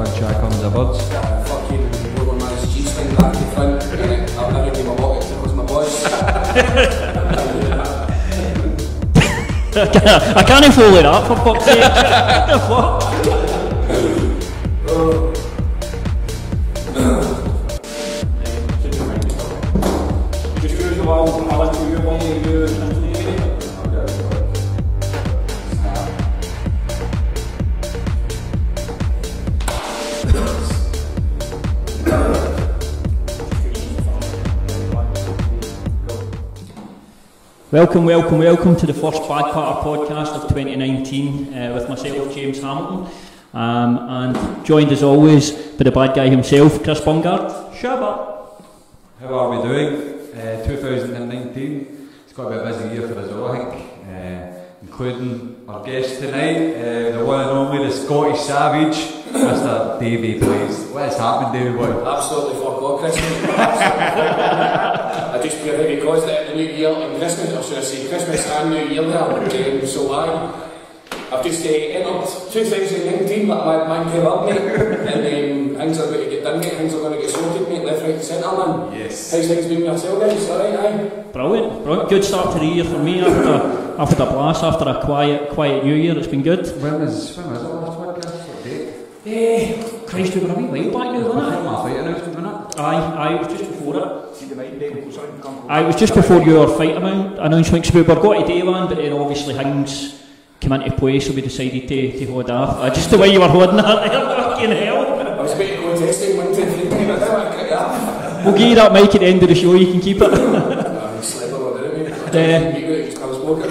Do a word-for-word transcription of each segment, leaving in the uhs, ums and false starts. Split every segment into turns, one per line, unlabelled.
one track on the birds.
Uh, fucking Roman man's G-string back to front, and I'll never give my wallet because my boys.
I can't follow it up for fuck's sake. What the fuck?
Just use the wall, I'll let you one of you.
Welcome, welcome, welcome to the first Bad Patter podcast of twenty nineteen uh, with myself, James Hamilton, um, and joined as always by the bad guy himself, Chris Bungard. Shabba!
How are we doing? Uh, two thousand nineteen, it's got to be a busy year for us all, I think, uh, including our guest tonight, uh, the one and only, the Scottish Savage, Mister Davey Blaze. What is happening, Davey boy?
Absolutely fuck all, Chris. I just feel heavy because that the new year and Christmas, or should I say Christmas and New Year there. Um, so I, I've just uh, entered two thousand nineteen like my man came up, mate, and um, things are going to get done, mate. Things are going to get sorted, mate, left, right, and centre, man.
Yes.
How's things been with yourself, guys? All right, aye.
Brilliant, brilliant. Good start to the year for me after after the blast, after a quiet, quiet New Year. It's been good.
When was, when was it last podcast? What date?
Eh, Christ, we were a wee while back now, wasn't it?
My fight announcement, wasn't it?
Aye, aye, it was just before it.
See the night day goes on, come
Aye, it was just before your fight amount announcements. We were going to day one, but then obviously things came into play, so we decided to, to hold off. Uh, just the way you were holding that there, fucking hell.
I was about to go testing one, two, three, I don't want to cut that.
We'll give you that mic at the end of the show, you can keep it.
I'm sleeping on it, mate. I don't think you just come smoking.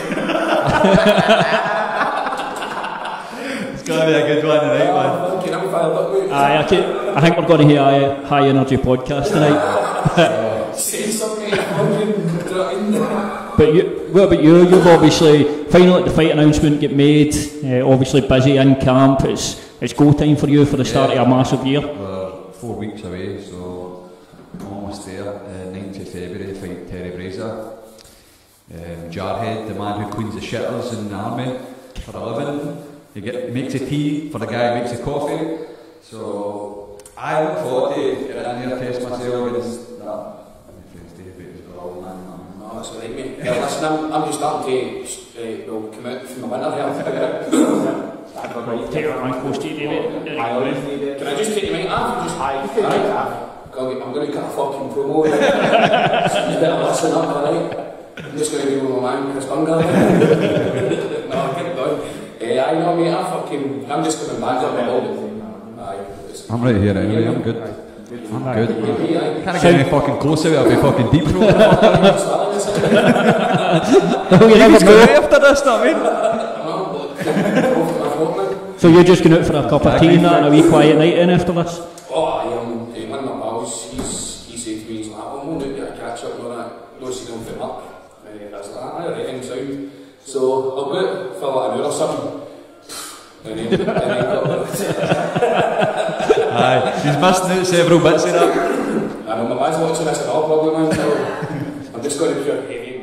It's going to be a good one tonight, man.
Fucking I'm fired up, mate.
Aye, I, can, I think we're going to hear a high energy podcast tonight.
Say something, fucking drop
But you, what about you? You've obviously finally let the fight announcement get made. Uh, obviously busy in camp. It's it's go time for you for the start
Yeah.
of a massive year.
We're four weeks away, so almost there. Uh, ninth of February, fight Terry Brazier. Um, Jarhead, the man who cleans the shitters in the army for a living. He get, makes the tea for the guy who makes the coffee. So I look forward to get in there, test myself against that.
No, that's alright, mate. Yeah, listen, I'm, I'm just starting to uh, well, come out from the winter here.
Take your hand close to you, David.
Can I just take your mic off? Just, aye, aye. I'm going to cut a fucking promo. So you better listen up, alright? I'm just going to do with my man, Chris Bungard. No, get it done. Uh, I know, mate, I fucking, I'm just coming back up my ball. Aye.
I'm right here anyway, I'm good. I'm good.
Yeah,
Can't get any fucking closer, I'll be fucking deep throat.
Oh, you never know.
After this, I mean.
So you're just going out for a cup of tea and that and a wee quiet night in after this?
Oh, I am. Um, one of my pals, he's, he said to me, he's like, oh, I'm going to get a catch up and all that. No, see, don't fit up. And I was like, I alright, in sound. So I'll go out for like an hour or something. And then, and then got
Aye, he's missing out several bits of that.
I know, my man's watching this and all probably, man, so I'm just going to pure heavy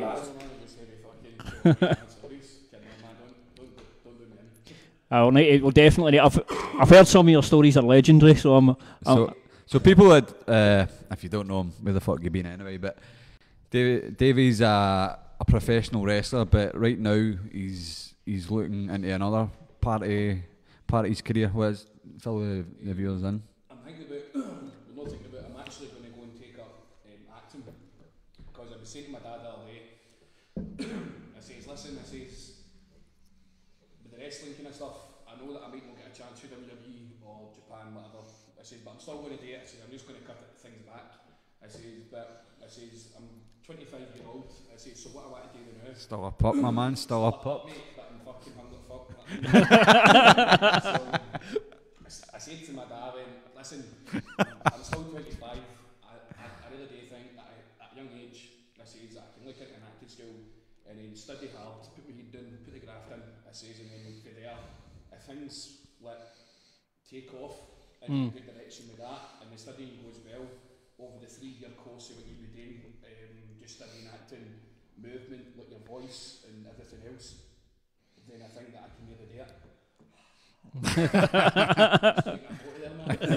I'll need, we'll definitely. I've I've heard some of your stories are legendary, so I'm. I'm
So, so people that, uh, if you don't know him, where the fuck you been anyway? But Davey, Davey's a, a professional wrestler, but right now he's he's looking into another part of part of his career. What is fill the, the viewers in?
I'm thinking about, I'm not thinking about, I'm actually going to go and take up um, acting, because I was saying to my dad the other day, I says, listen, I says, with the wrestling kind of stuff, I know that I might not get a chance to W W E or Japan, whatever, I says, but I'm still going to do it. I says, I'm just going to cut things back. I says, but I says, I'm twenty-five year old, I says, so what I want to do now?
Still a pup, my man. Still a pup.
Mate, but I'm fucking hungry fuck. So, I said to my dad, listen, I'm still twenty-five. I, I, I really do think that I, at a young age, I says I can look at an acting school and then study hard, put my head down, put the graft in. I says, and then from there, if things like take off in mm. a good direction with that, and the studying goes well over the three-year course of what you were doing, um, just studying acting, movement, like your voice and everything else, then I think that I can really do it.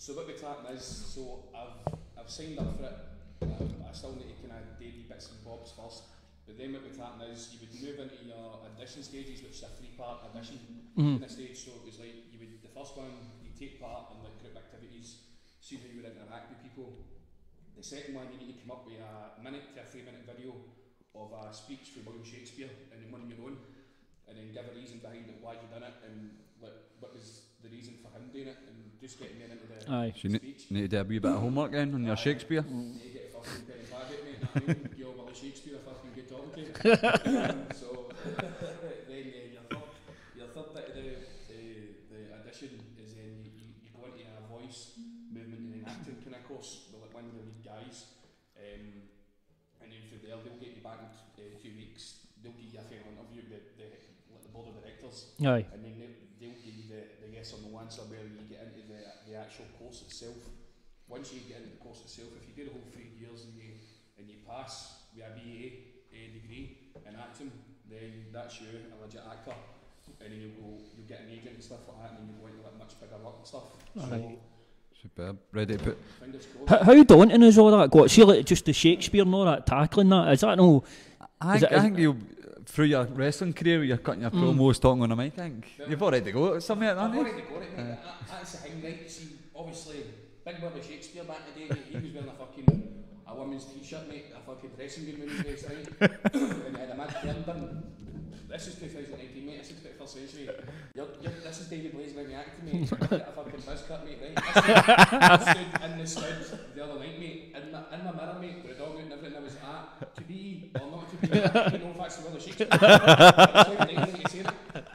so what we're talking is, so I've I've signed up for it. I, I still need to kind of do the bits and bobs first. But then what we're talking is, you would move into your audition stages, which is a three-part audition
Mm-hmm.
in the stage. So it was like you would the first one, you take part in like group activities, see how you would interact with people. The second one, you need to come up with a minute to a three-minute video of a speech from William Shakespeare and then one of your own, and then give a reason behind it, why you done it, and what what was the reason for him doing it, and just getting me into the
Aye.
So you
speech.
need, need to do a wee bit of homework then on your Shakespeare.
You need to get a fucking pen and pad out, mate. I mean, you're Willie Shakespeare, a fucking good talking to you. um, so then uh, your third, your third bit of the, the, the audition is then you, you, you go into a voice movement and an acting kind of course with like one of the lead guys, um, and then from there they'll get you back in uh, two weeks. They'll give you a final interview with the, like the board of directors,
Aye.
and then they, they'll give you the, the yes or no answer where you get into the, the actual course itself. Once you get into the course itself, if you do the whole three years and you and you pass with a B A, a degree in acting, then that's you, a legit actor, and then you'll go, you'll get an agent and stuff like that, and then you'll go into like much bigger work and stuff.
Aye.
So
Superb. Ready to put.
fingers crossed.
How, how daunting is all that? Got see like just the Shakespeare and all that tackling that. Is that no?
I
Is
think,
it-
I think you, through your wrestling career, you're cutting your promos, talking on a mic. I think you've already got something like that,
I've
haven't you?
already got it, mate. That- That's the thing, right? See, obviously, Big Willie Shakespeare back in the day, he was wearing a fucking a woman's t-shirt, mate, a fucking dressing gown when he was right, and he had a mad hair done. This is two thousand nineteen, mate. This is twenty-first century. You're, you're, this is David Blaze when we acting, mate. You get a fucking buzz cut, mate, right? I stood, I stood in the stud the other night, mate, in my, in my mirror, mate, with a dog out and everything. I was at to be or not to be. I don't know if that's Willie Shakespeare. That's how you think you say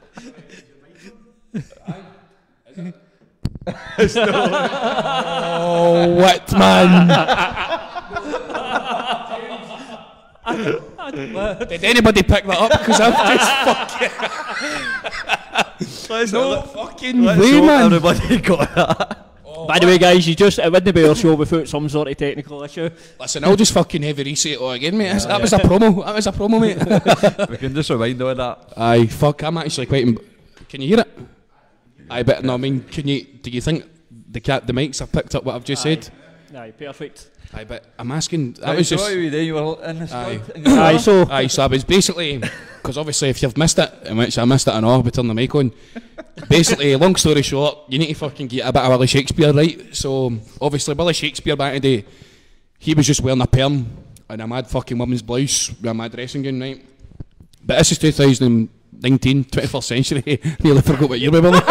it. Aye. Is it?
Oh, what man? Did anybody pick that up? Because I'm just fucking.
Let's
No
not-
fucking
let's
way,
hope
man.
everybody got that.
By the way, guys, you just it wouldn't be our show without some sort of technical issue.
Listen, I'll just fucking heavy reset it all again, mate. That's- that was a promo. That was a promo, mate.
We can just rewind all that.
Aye, fuck. I'm actually quite. Im- can you hear it? Aye, but no, I mean, can you? Do you think the cat, the mics have picked up what I've just said?
Aye, perfect.
Aye, but I'm asking. That
Right,
was
so
just.
what were you doing? You were in the
Aye.
squad? in your
Aye,
car?
so
Aye, so I was basically, because obviously if you've missed it, in which I missed it and all, we turn the mic on. Basically, long story short, you need to fucking get a bit of Willie Shakespeare, right? So, obviously, Willie Shakespeare back in the day, he was just wearing a perm and a mad fucking woman's blouse with a mad dressing gown, right? But this is two thousand nineteen, twenty-first century, nearly forgot what year we were in.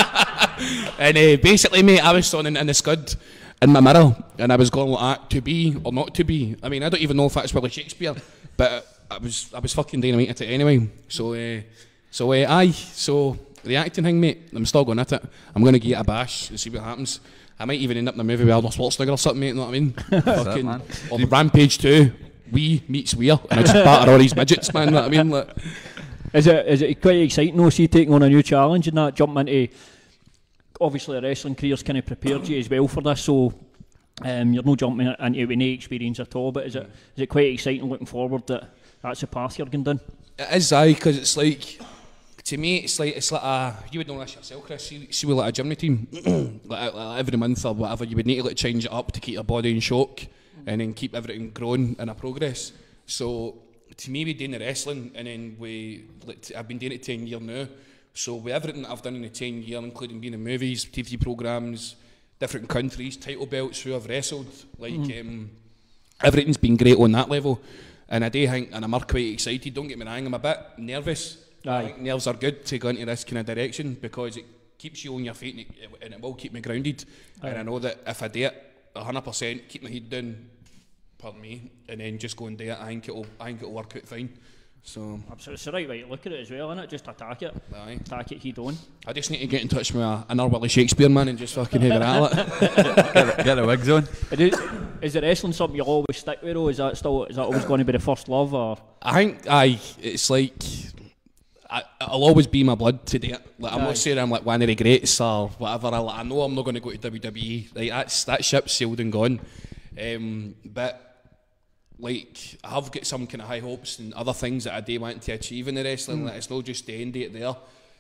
And uh, basically, mate, I was standing in the scud in my mirror and I was going like that, to be or not to be. I mean, I don't even know if that's Willie Shakespeare, but I was I was fucking dynamite at it anyway. So, uh, so uh, aye, so the acting thing, mate, I'm still going at it. I'm going to give it a bash and see what happens. I might even end up in a movie with Arnold Schwarzenegger or something, mate, you know what I mean? Fucking,
man.
or the Rampage two, We meets Weir, and I just batter all these midgets, man, you know what I mean? Like,
is it is it quite exciting though? See, taking on a new challenge and that, jumping into obviously a wrestling career's kind of prepared you as well for this, so um, you're not jumping into it with no experience at all. But is it is it quite exciting looking forward that that's the path you're going down?
it is, aye, because it's like, to me, it's like, it's like a, you would know this yourself, Chris, see, see with like a gym routine, like, like every month or whatever, you would need to like change it up to keep your body in shock, and then keep everything growing and a progress. So, to me, we're doing the wrestling, and then we, like, t- I've been doing it ten years now, so with everything that I've done in the ten years, including being in movies, T V programmes, different countries, title belts, who I've wrestled, like, um, everything's been great on that level, and I do think, and I'm quite excited, don't get me wrong, I'm a bit nervous. I
Aye.
think nerves are good to go into this kind of direction because it keeps you on your feet and it, and it will keep me grounded.
Aye.
And I know that if I do it one hundred percent, keep my head down, pardon me, and then just go and do it, I think it'll, I think it'll work out fine. So,
Absolutely, it's the right way to look at it as well, isn't it? Just attack it,
aye.
attack it head on.
I just need to get in touch with a, another Willie Shakespeare man and just fucking have it at it.
Get, get the wigs on.
Is, it, is the wrestling something you'll always stick with though? Is that still is that always going to be the first love or?
I think, aye, it's like, I, it'll always be my blood to do it. Like, I'm
Aye.
not saying I'm like one of the greats or whatever. I, I know I'm not going to go to W W E. Like, that's, that ship's sailed and gone. Um, but, like, I have got some kind of high hopes and other things that I do want to achieve in the wrestling. Like, it's not just the end of it there.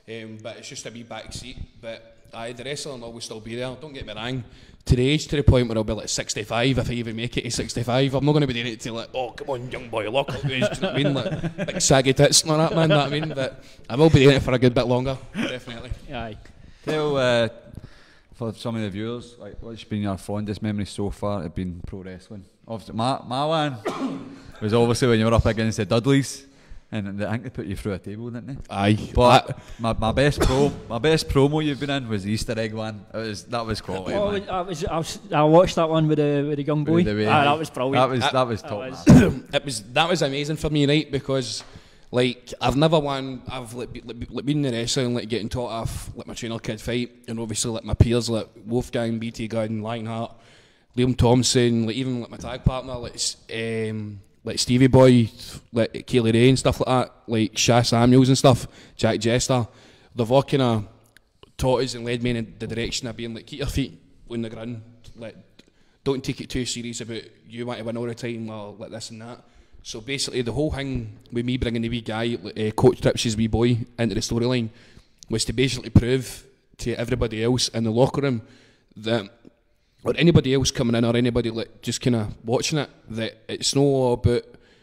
um, but it's just a wee back seat. But aye, the wrestling will always still be there. Don't get me wrong. To the age, to the point where I'll be like sixty-five, if I even make it to sixty-five, I'm not going to be doing it to like, oh, come on, young boy, lock up, do you know what I mean? Like, like saggy tits and all that, man, know what I mean? But I will be doing it for a good bit longer, definitely.
Aye.
Tell, uh, for some of the viewers, like, what's been your fondest memory so far of being pro wrestling? Obviously, my, my one was obviously when you were up against the Dudleys. And I think they put you through a table, didn't they?
Aye.
But my, my best pro, my best promo you've been in was the Easter egg one. It was that was quality.
Oh,
man.
I was, I was, I watched that one with the with the young boy.
With the way-
Ah, that was brilliant.
That was
I-
that was
that
top.
was-
man.
it was that was amazing for me, right? Because like I've never won. I've like, be- like, like been in the wrestling, like getting taught off, like my trainer kid fight, and obviously like my peers like Wolfgang, B T Gunn, Lionheart, Liam Thompson, like even like my tag partner, like s- um, like Stevie Boy, like Kaylee Ray and stuff like that, like Sha Samuels and stuff, Jack Jester. They've all kind of taught us and led me in the direction of being like, keep your feet on the ground, like don't take it too serious about you want to win all the time or like this and that. So basically the whole thing with me bringing the wee guy, uh, Coach Trips's wee boy, into the storyline was to basically prove to everybody else in the locker room that, or anybody else coming in or anybody like just kind of watching it, that it's not all about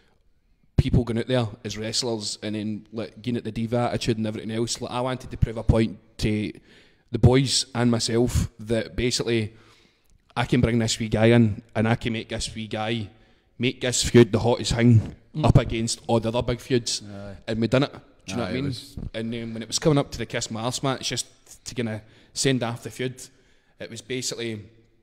people going out there as wrestlers and then like getting at the diva attitude and everything else. Like I wanted to prove a point to the boys and myself that basically I can bring this wee guy in and I can make this wee guy make this feud the hottest thing mm. up against all the other big feuds. Aye. And we done it. Do you know
Aye,
what I mean?
was...
And um, when it was coming up to the Kiss My Arse match, just to kind of send off the feud, it was basically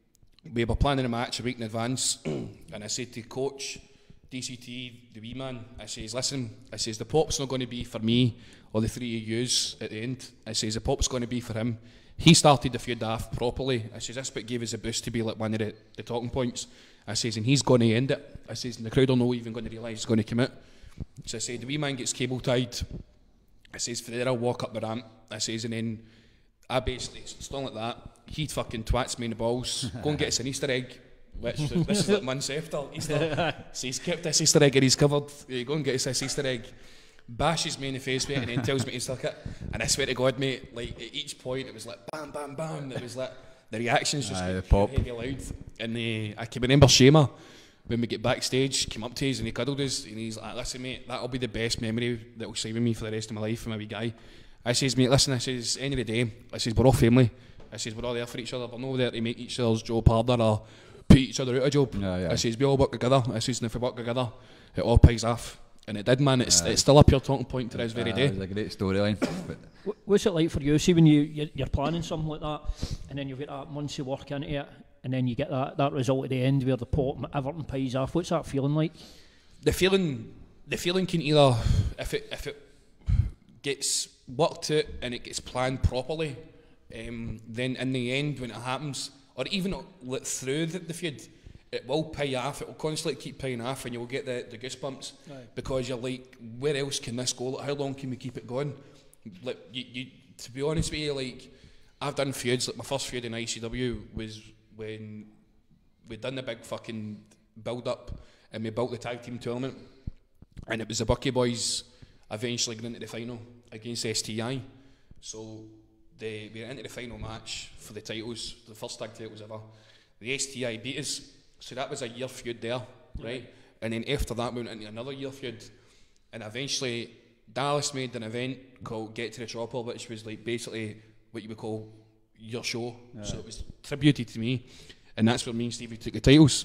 we were planning a match a week in advance, and I said to Coach, D C T, the wee man, I says, listen, I says, the pop's not going to be for me or the three of yous at the end. I says, the pop's going to be for him. He started the feud off properly. I says, that's what gave us a boost to be like one of the, the talking points. I says, and he's going to end it. I says, and the crowd are not even going to realise he's going to come out. So I said, the wee man gets cable tied. I says, for there I'll walk up the ramp. I says, and then I basically, still like that, he fucking twats me in the balls, go and get us an Easter egg, which this is like months after Easter. So he's kept this Easter egg and he's covered. Yeah, go and get us this Easter egg. Bashes me in the face with it and then tells me to suck it. And I swear to God, mate, like at each point it was like bam, bam, bam. It was like the reactions just
Aye,
got
the pop.
heavy loud. And uh, I can remember Shamer when we get backstage, came up to us and he cuddled us and he's like, listen mate, that'll be the best memory that will stay with me for the rest of my life from my wee guy. I says, mate, listen, I says, end of the day, I says, we're all family. I says, we're all there for each other. We're not there to make each other's job harder or put each other out of job.
Yeah, yeah.
I says, we all work together. I says, and if we work together, it all pays off. And it did, man. It's,
Yeah.
it's still a pure talking point to this very
Uh,
day.
It was a great storyline. But
Wh- What's it like for you? See when you you're, you're planning something like that, and then you've got that months of work into it, and then you get that, that result at the end where the pot everything pays off. What's that feeling like?
The feeling, the feeling can either, if it if it gets worked out and it gets planned properly, um, then in the end when it happens, or even like through the, the feud, it will pay off. It will constantly keep paying off, and you'll get the, the goosebumps.
Aye.
Because you're like, where else can this go? Like, how long can we keep it going? Like, you, you, to be honest with you, like, I've done feuds. Like my first feud in I C W was when we done the big fucking build up, and we built the tag team tournament, and it was the Bucky Boys eventually going into the final against S T I. So they we were into the final match for the titles, the first tag titles ever. The S T I beat us, so that was a year feud there, right? And then after that, we went into another year feud, and eventually Dallas made an event called Get to the Chopper, which was like basically what you would call your show. Yeah. So it was tributed to me, and that's where me and Stevie took the titles.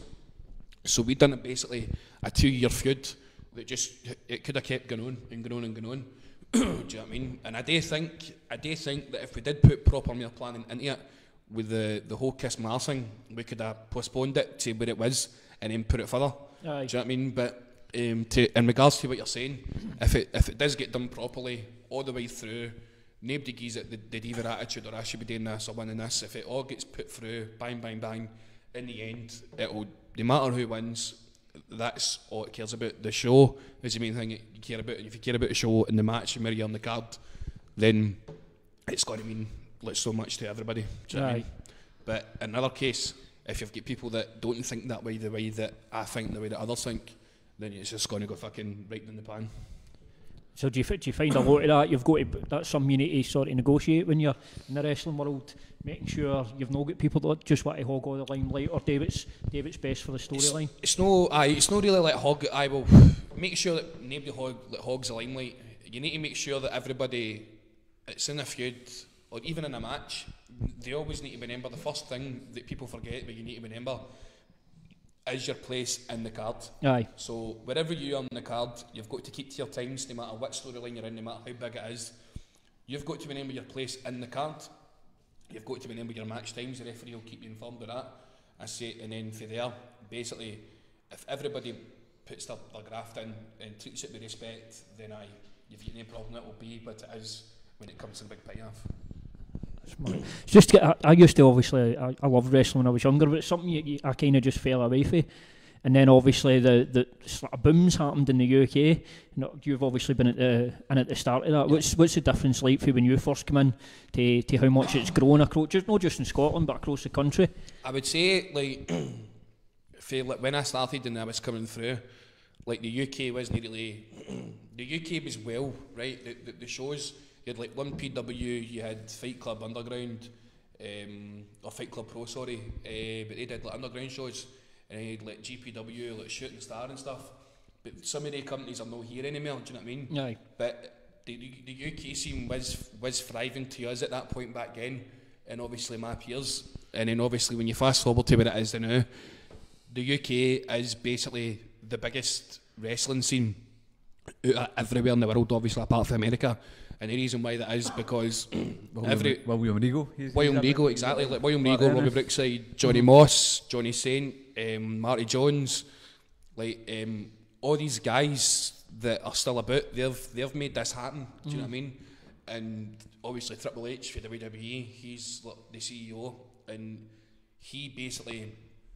So we'd done it basically a two-year feud that just it could have kept going on and going on and going on. Do you know what I mean? And I do think I do think that if we did put proper mere planning into it, with the the whole Kiss My Arse thing, we could have postponed it to where it was and then put it further.
Aye.
Do you know what I mean? But um, to in regards to what you're saying, if it if it does get done properly all the way through, nobody gives it the, the diva attitude or I should be doing this or winning this. If it all gets put through, bang, bang, bang, in the end, it'll no matter who wins, that's all it cares about. The show is the main thing you care about. And if you care about the show and the match and where you're on the card, then it's got to mean like so much to everybody. Do you know what I mean? But in another case, if you've got people that don't think that way, the way that I think, the way that others think, then it's just going to go fucking right in the pan.
So do you, fi- do you find a lot of that? You've got to, that's something you need to sort of negotiate when you're in the wrestling world, making sure you've not got people that just want to hog all the limelight, or David's David's best for the storyline.
It's, it's no, aye, it's not really like hog. I will make sure that nobody hog, that hogs the limelight. You need to make sure that everybody, it's in a feud or even in a match, they always need to remember the first thing that people forget, but you need to remember, is your place in the card.
Aye.
So wherever you are on the card, you've got to keep to your times, no matter what storyline you're in, no matter how big it is. You've got to remember your place in the card. You've got to remember your match times. The referee will keep you informed of that. I say, and then for there, basically, if everybody puts their, their graft in and treats it with respect, then I, you've got no problem. It will be what it is when it comes to the big payoff.
It's just I, I used to obviously I, I loved wrestling when I was younger, but it's something you, you, I kind of just fell away from. And then obviously the the sort of booms happened in the U K. You know, you've obviously been at the in at the start of that. What's what's the difference like for when you first come in to to how much it's grown across, just not just in Scotland but across the country?
I would say like, for, like when I started and I was coming through, like the U K wasn't really the U K was well, right. The the, the shows. You had like one P W, you had Fight Club Underground, um, or Fight Club Pro, sorry, uh, but they did like underground shows, and you had like G P W, like Shooting Star and stuff. But some of the companies are not here anymore. Do you know what I mean?
Aye.
But the the U K scene was was thriving to us at that point back then, and obviously my peers. And then obviously when you fast forward to where it is now, the U K is basically the biggest wrestling scene out everywhere in the world, obviously apart from America. And the reason why that is because
William,
every
William Regal.
William Regal, exactly, like William Regal, Robbie Brookside, Johnny Moss, Johnny Saint, um, Marty Jones, like um, all these guys that are still about, they've they've made this happen. Do you know what I mean? And obviously Triple H for W W E, he's like the C E O, and he basically,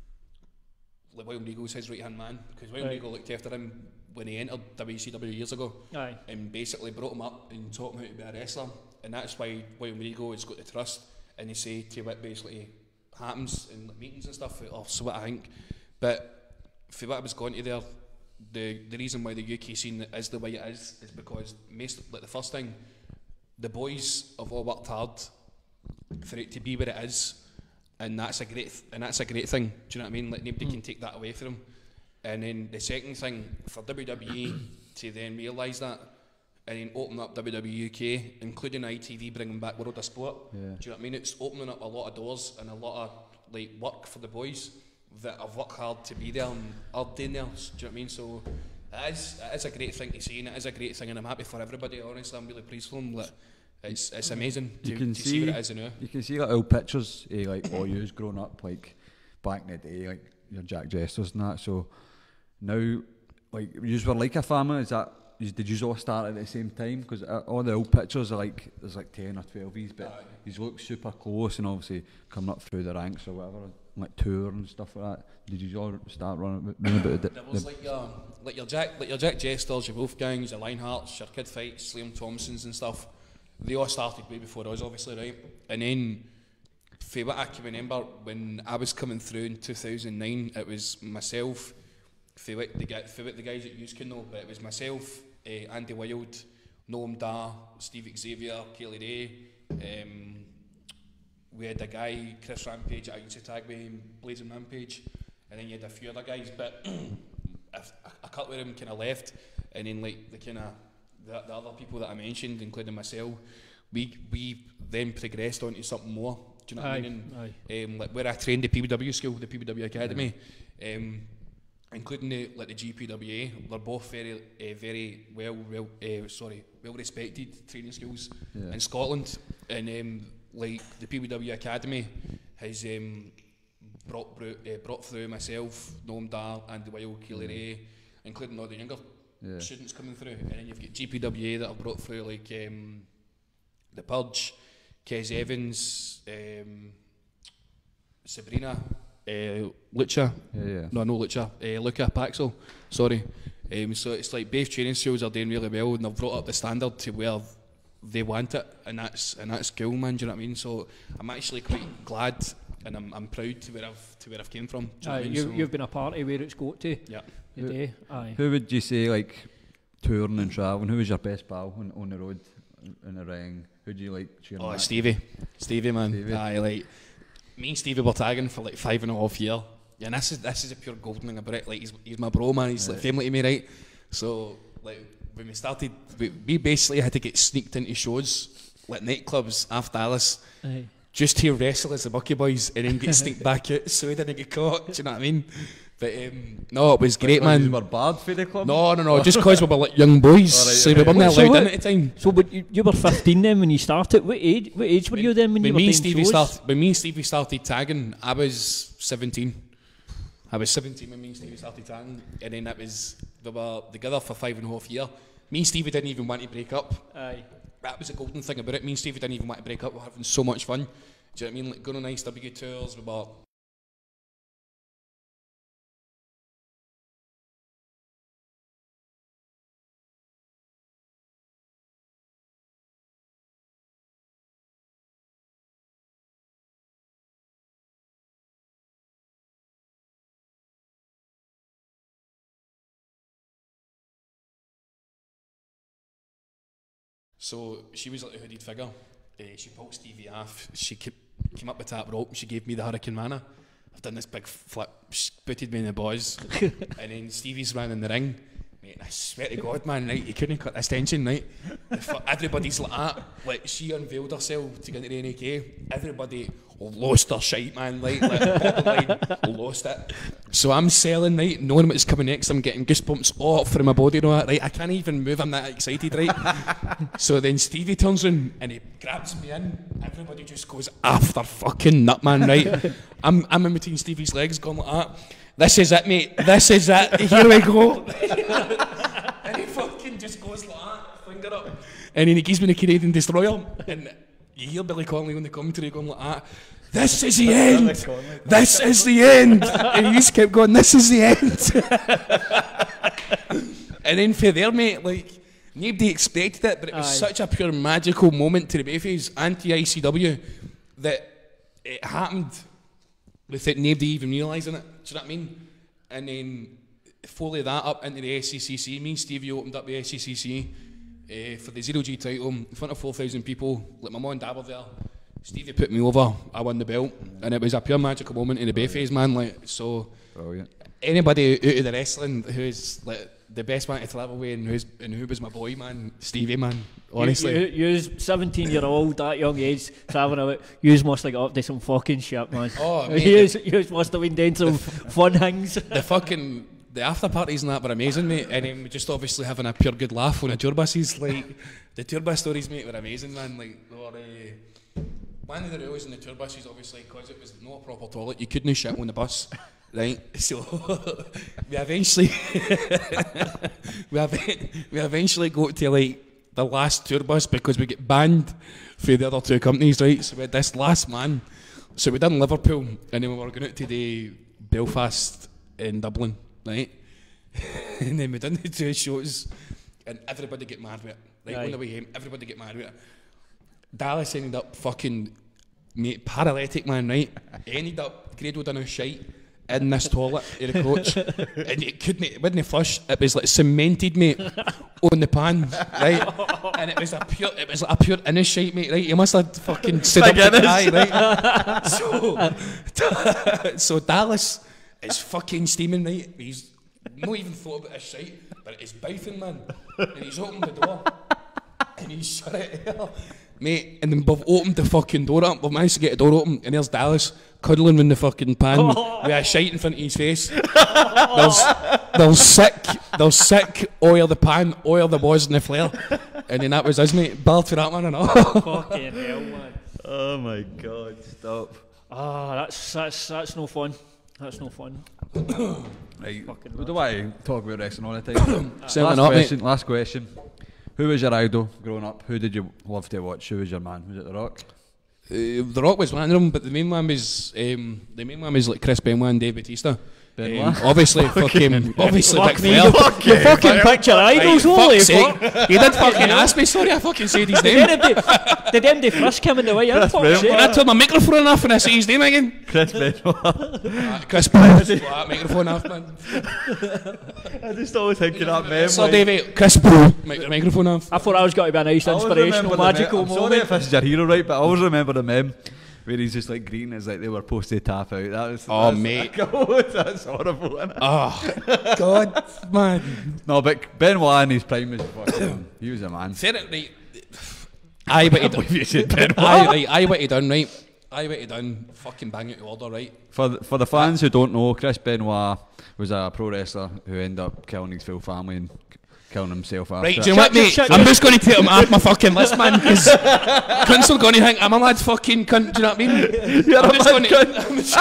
like William Regal's his right hand man, because William
Right.
Regal looked after him when he entered W C W years ago.
Aye.
And basically brought him up and taught him how to be a wrestler, and that's why William Regal has got the trust, and they say to what basically happens in like meetings and stuff, or so what I think. But for what I was going to there, the the reason why the U K scene is the way it is is because most, like the first thing, the boys have all worked hard for it to be where it is, and that's a great and that's a great thing. Do you know what I mean? Like nobody mm. can take that away from them. And then the second thing for W W E to then realise that and then open up W W E U K, including I T V, bringing back World of Sport.
Yeah.
Do you know what I mean? It's opening up a lot of doors and a lot of like work for the boys that have worked hard to be there and are doing there. Do you know what I mean? So it is, it is a great thing to see, and it is a great thing, and I'm happy for everybody. Honestly, I'm really pleased for them. Like, it's it's amazing to,
You can
to
see,
see what it is now.
You can see like old pictures, eh, like all yous growing up, like back in the day, like your Jack Jesters and that. So now, like, you were like a family. Is that? Did you all start at the same time? Because all the old pictures are like there's like ten or twelve of but
Aye.
you look super close, and obviously coming up through the ranks or whatever, like tour and stuff like that. Did you all start running, running about the,
There was
the
like your like your Jack like your Jack Jesters, your Wolfgangs, your Lionhearts, your Kid Fights, Liam Thompsons and stuff. They all started way before us, obviously, right? And then, for what I can remember, when I was coming through in two thousand nine, it was myself. For what the guy, for what the guys that you can know, but it was myself, uh, Andy Wild, Noam Dar, Steve Xavier, Kelly Ray. Um, we had a guy, Chris Rampage, I used to tag me, Blazing Rampage, and then you had a few other guys, but a, a couple of them kind of left, and then like the kind of the, the other people that I mentioned, including myself, we we then progressed on to something more. Do you know what
Aye,
I mean?
aye.
Um, like where I trained the P W W school, the P W W Academy. Um, including the, like the G P W A, they're both very, uh, very well, well, uh, sorry, well respected training schools
Yeah.
in Scotland, and um, like the P W W Academy has um, brought brought, uh, brought through myself, Noam Dar, Andy Wild, Keely Ray, including all the younger
Yeah.
students coming through, and then you've got G P W A that have brought through like um, the Purge, Kes Evans, um, Sabrina. Uh, Lucha,
yeah, yeah.
no, no Lucha, uh, Luca Paxel, sorry. Um, so it's like both training schools are doing really well, and they've brought up the standard to where they want it, and that's and that's cool, man. Do you know what I mean? So I'm actually quite glad, and I'm I'm proud to where I've to where I've came from. Do you know
Aye,
what I mean?
you,
So,
you've been a part of where it's got to
yeah.
today. Aye.
Who would you say, like, touring and travelling, who was your best pal on, on the road, in the ring? Who do you like cheering
Oh,
at?
Stevie. Stevie, man.
Stevie.
Aye, like, me and Stevie were tagging for like five and a half year. Yeah, and this is this is a pure golden thing about it. Like, he's, he's my bro, man. He's like family to me, right? So, like, when we started, we, we basically had to get sneaked into shows, like nightclubs after Dallas,
Aye.
just to wrestle as the Bucky Boys and then get sneaked back out so we didn't get caught. Do you know what I mean? But um, no, it was great,
When you
man.
were barred for the club?
No, no, no, just because we were like young boys,
Alright,
so we
okay.
weren't
So
allowed
what-
in at the time.
So, but you, you were fifteen then when you started. What age? What age were you then when you
When
were
me
doing
and Stevie
shows?
started, when me and Stevie started tagging, I was seventeen. I was seventeen when me and Stevie started tagging, and then that was we were together for five and a half year. Me and Stevie didn't even want to break up.
Aye.
That was a golden thing about it. Me and Stevie didn't even want to break up. We were having so much fun. Do you know what I mean? Like going on nice W tours. We were. So she was like a hooded figure. Uh, she pulled Stevie off. She came, came up the top rope. She gave me the Hurricane Mana. I've done this big flip. She booted me in the boys. And then Stevie's ran in the ring. Mate, I swear to God, man, right? You couldn't cut this tension, right? The fu- Everybody's like that. Like, she unveiled herself to get into the N A K. Everybody lost their shite, man. Like, like borderline lost it. So I'm selling, right? Knowing what's coming next, I'm getting goosebumps all up through my body, you know, right? I can't even move. I'm that excited, right? So then Stevie turns in and he grabs me in. Everybody just goes after fucking nut, man, right? I'm I'm in between Stevie's legs, going like that. This is it, mate. This is it. Here we go. And he fucking just goes like that, finger up. And then he gives me the Canadian Destroyer. And you hear Billy Connolly on the commentary going like that. This is the end. This is the end. And he just kept going, this is the end. And then for there, mate, like, nobody expected it, but it was
Aye.
such a pure magical moment to the Bayface, anti-I C W, that it happened without nobody even realising it. Do you know what I mean? And then follow that up into the S C C C. Me and Stevie opened up the S C C C uh, for the Zero G title in front of four thousand people. Like, my mum and dad were there. Stevie put me over. I won the belt, and it was a pure magical moment in the Bayface, man. Like, so
Brilliant.
anybody out of the wrestling who's like the best man to travel with, and who's and who was my boy, man, Stevie, man. Honestly.
You, you, you's seventeen year old, that young age, travelling out. Yous must have got up to some fucking shit, man.
Oh, mate,
Yous, yous must have been doing some fun things.
the fucking the after parties and that were amazing, mate. And then we just obviously having a pure good laugh on the tour buses. Like, the tour bus stories, mate, were amazing, man. Like, they were, uh, one of the rules in the tour buses, obviously, because it was not a proper toilet, you couldn't shit on the bus, right? So we eventually we, ev- we eventually got to like the last tour bus because we get banned for the other two companies, right? So we had this last man. So we done Liverpool, and then we were going out to the Belfast in Dublin, right? And then we done the two shows, and everybody get mad with it. Like,
Aye.
on the way home, everybody get mad with it. Dallas ended up fucking, mate, paralytic, man, right? He ended up cradled in a shite in this toilet in the coach, and it couldn't, it wouldn't flush. It was like cemented, mate, on the pan, right? And it was a pure, it was like a pure inner shite, mate, right? You must have fucking stood up to the eye, right? So, so Dallas is fucking steaming, right? He's not even thought about his shite, but it's bouthing, man. And he's opened the door, and he's shut it here. Mate, and then we've opened the fucking door up. We've managed to get the door open, and there's Dallas cuddling in the fucking pan with a shite in front of his face. There's, there's sick, there's sick, oil the pan, oil the boys in the flare. And then that was us, mate. Balled for that one and all.
Fucking hell, man.
Oh my God, stop.
Ah, that's that's that's no fun. That's no fun.
Right,
Fucking
we don't want to talk about wrestling all the time.
Certainly
last
not, mate.
question, last question. Who was your idol growing up? Who did you love to watch? Who was your man? Was it The Rock?
Uh, the Rock was one of them, but the main one was um, the main one was like Chris Benoit and Dave Bautista.
Benoit.
Um, obviously, fucking, obviously,
Fuck
Ric
me,
Flair.
you fuck- you fucking picture idols, holy
Fuck's sake.
fuck.
You did fucking ask me, sorry, I fucking said his name.
Did them they- did them they frisk him in the way in? Fuck's
Benoit.
sake.
And I turned my microphone off and I said his name again.
Chris Benoit.
Uh, Chris Paul. That microphone off, man.
I just always think of that meme.
So,
like-
David, Chris Paul. Mic- microphone off.
I thought I was going to be a nice,
I always
inspirational,
remember the
magical
meme. I'm sorry
moment.
if this is your hero, right? But I always remember the meme where he's just like greeting as like they were supposed to tap out. That was,
Oh,
that's,
mate.
that's horrible. Isn't it?
Oh, God, man.
No, but Benoit in his prime was fucking. He was a man.
Fair it, right. Aye, what he done.
You said Benoit.
Aye, right. Aye, what he done, right. Aye, what he done. Fucking bang it to order, right.
For the, for the fans who don't know, Chris Benoit was a pro wrestler who ended up killing his full family and k- killing himself after.
Right,
it.
do you know what, mate?
shut-
I'm just going to take him off my fucking list, man, because cunts are going to think I'm a mad fucking cunt, do you know what I mean?
You're
I'm
a
just
mad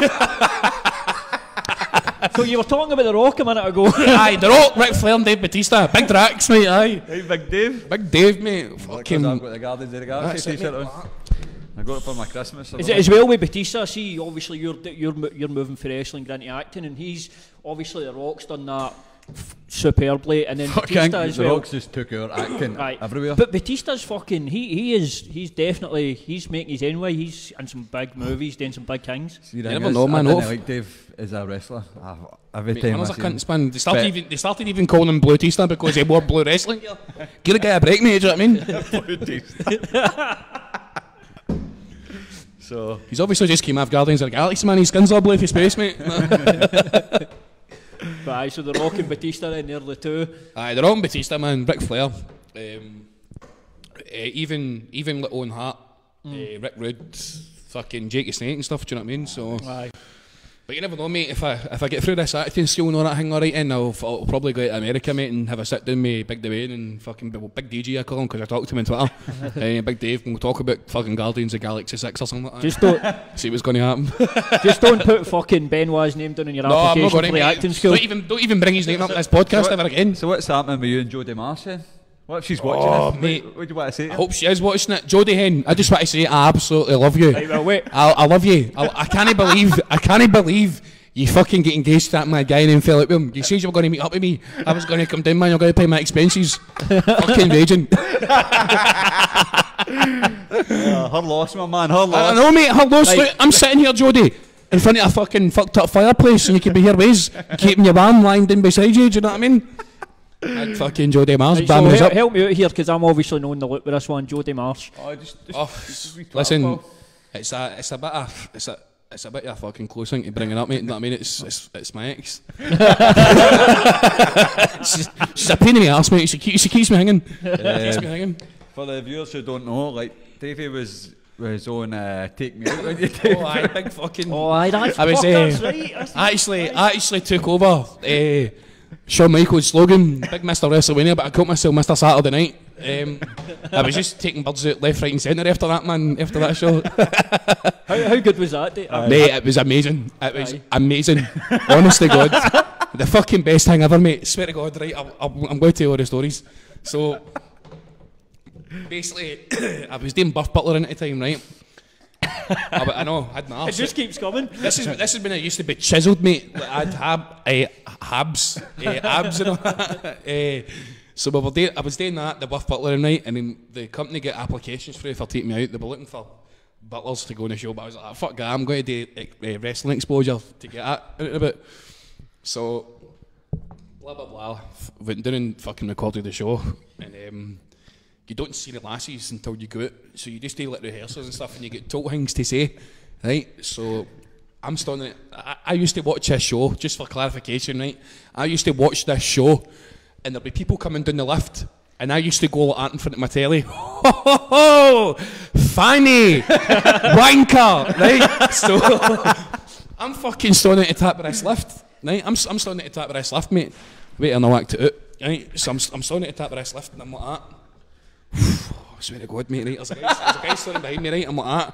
gonna-
So you were talking about The Rock a minute ago.
Aye, The Rock, Ric Flair and Dave Bautista. Big Drax, mate, aye.
Hey, Big Dave.
Big Dave, mate.
Because
Fucking...
I've got the Guardians of the Galaxy
That's it,
t-shirt
mate.
on. I got it for my Christmas.
Is it as well with Batista? See, obviously you're you're mo- you're moving from wrestling into acting, and he's obviously The Rock's done that f- superbly, and then
Fucking
Batista as
the
well.
Rocks just took our acting
Right.
everywhere.
But Batista's fucking he he is he's definitely he's making his own way. He's in some big movies, doing some big things.
See, the
You
thing
never
is,
know, man,
I didn't
off.
like Dave as a wrestler. I, every
Mate,
time
man,
I
was a
see him.
cunt, man. They started,
But-
even, they started even calling him Blue Tista because he wore blue wrestling gear. Give a guy a break, mate, do you know what I mean?
So
He's obviously just came off Guardians of the Galaxy, man. His skin's all blue for space, mate.
But aye, so The Rock and Batista then they're the two.
Aye, they're on Batista, man. Ric Flair. Um, uh, even even like Owen Hart, uh, Rick Rude, fucking Jake the Snake and stuff, do you know what I mean? So,
Aye.
but you never know, mate. If I if I get through this acting school and all that thing alright, then I'll, I'll probably go to America, mate, and have a sit down with Big Dwayne and fucking well, Big D J, I call him, because I talk to him on Twitter. uh, Big Dave, and we'll talk about fucking Guardians of Galaxy six or something like that.
Just don't
See what's going to happen.
just don't put fucking Benoit's name down in your
No, I'm
application
not
for
going
the
to.
acting school.
Don't even don't even bring his name up in this podcast
So
ever again.
So what's happening with you and Jodie Marsh then? What if she's watching
Oh,
this?
mate.
What, what do you want to say? To
I
her?
hope she is watching it. Jodie Hen, I just want to say I absolutely love you.
Right, well, wait.
I, I love you. I, I can't believe I can't believe you fucking get engaged to that mad guy and then fell out with him. You said you were going to meet up with me. I was going to come down, man. You're going to pay my expenses. Fucking raging.
Uh, her loss, my man. Her
I, I
loss.
know, mate. Her loss.
Right.
Look, I'm sitting here, Jodie, in front of a fucking fucked up fireplace, and you could be here ways, keeping your man lying down beside you. Do you know what I mean? I'd fucking Jodie Mars,
Right,
bam
so
us
help,
up.
help me out here because I'm obviously knowing the look with this one, Jodie Marsh.
Oh, just, just,
Oh,
just a wee twat,
listen,
pal.
it's a, it's a bit of, it's a, it's a bit of a fucking close thing to bring it up, mate. You know what I mean? It's, it's, it's my ex. she's, she's a pain in the arse, mate. She, keep, she keeps me hanging. Keeps me hanging.
For the viewers who don't know, like Davey was was on uh, Take Me Out. When you
Oh, aye, big fucking.
Oh, aye, that's,
I was,
fuck,
uh,
that's right. That's
I actually, I actually took over uh, Shawn Michaels' slogan, Big Mister WrestleMania, but I called myself Mister Saturday Night. Um, I was just taking birds out left, right, and centre after that, man. After that show,
how, how good was that? Dave?
mate, it was amazing. It was
Aye.
amazing. Honest to God, the fucking best thing ever, mate. Swear to God, right? I'll, I'll, I'm going to tell all the stories. So, basically, I was doing Buff Butler in at the time, right? I, I know, I had my
It
arse.
just keeps coming.
This is this is when I used to be chiselled, mate. Like, I'd have uh, habs, uh, abs, and all that. Uh, so we were doing, I was doing that, the Buff Butler night, and then the company get applications through for taking me out. They were looking for butlers to go on the show, but I was like, fuck that, I'm going to do uh, wrestling exposure to get that out of it. So, blah blah blah. Went down and fucking recorded the show, and um, you don't see the lasses until you go out, so you just do like rehearsals and stuff, and you get told things to say, right? So I'm standing. I, I used to watch this show, just for clarification, right? I used to watch this show, and there'd be people coming down the lift, and I used to go like that in front of my telly. Ho ho ho! Funny, wanker, right? So I'm fucking standing at the top of this lift, right? I'm I'm standing at the top of this lift, mate. Wait till I act it out, right? So I'm I'm standing at the top of this lift, and I'm like that. I swear to God, mate, right? There's a guy, there's a guy standing behind me, right? I'm like that.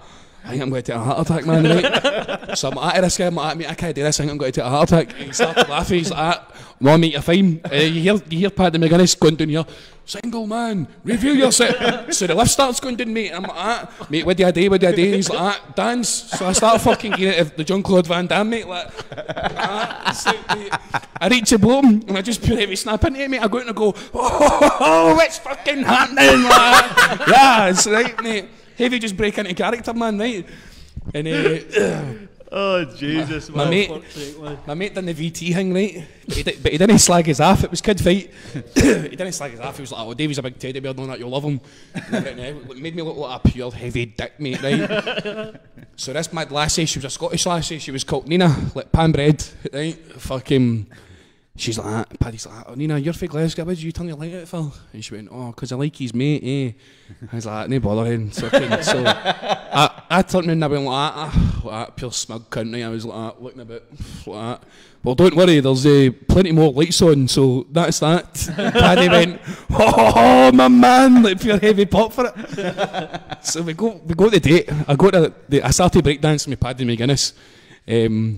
I think I'm going to take a heart attack, man, right? So I'm at this guy, I'm like, mate, I can't do this, I think I'm going to take a heart attack. And he started laughing, he's like, no, mate, you're fine. Uh, you hear, you hear Paddy McGuinness going down here, single man, review yourself. So the lift starts going down, mate, and I'm like, ah, mate, what do I do, what do I do? And he's like, ah, dance. So I start fucking getting it the Jean-Claude Van Damme, mate, like, ah, so, mate, I reach a bottom, and I just put heavy snap into it, mate. I go out and I go, oh, oh, oh, oh what's fucking happening, like, yeah, it's right, mate. Heavy just break into character, man, right? And uh,
Oh, Jesus,
my, my
man.
mate, sake, my mate done the V T thing, right? But he, did, but he didn't slag his off. It was kid fight. He didn't slag his off. He was like, "Oh, Davey's a big teddy bear, knowing that you'll love him." Right now, it made me look like a pure heavy dick, mate, right? So this mad lassie, she was a Scottish lassie. She was called Nina, like pan bread, right? Fucking. She's like, ah, Paddy's like, oh, Nina, you're from Glasgow, why did you turn your light out for? And she went, oh, because I like his mate, eh? I was like, no bothering. So, so I, I turned around and I went like, ah, like that, pure smug cunt, right? I was like, ah, looking a bit like that. Well, don't worry, there's uh, plenty more lights on, so that's that. And Paddy went, oh, my man, like pure heavy pop for it. So we go, we go to the date. I go to the, I started breakdancing with Paddy McGuinness. Um,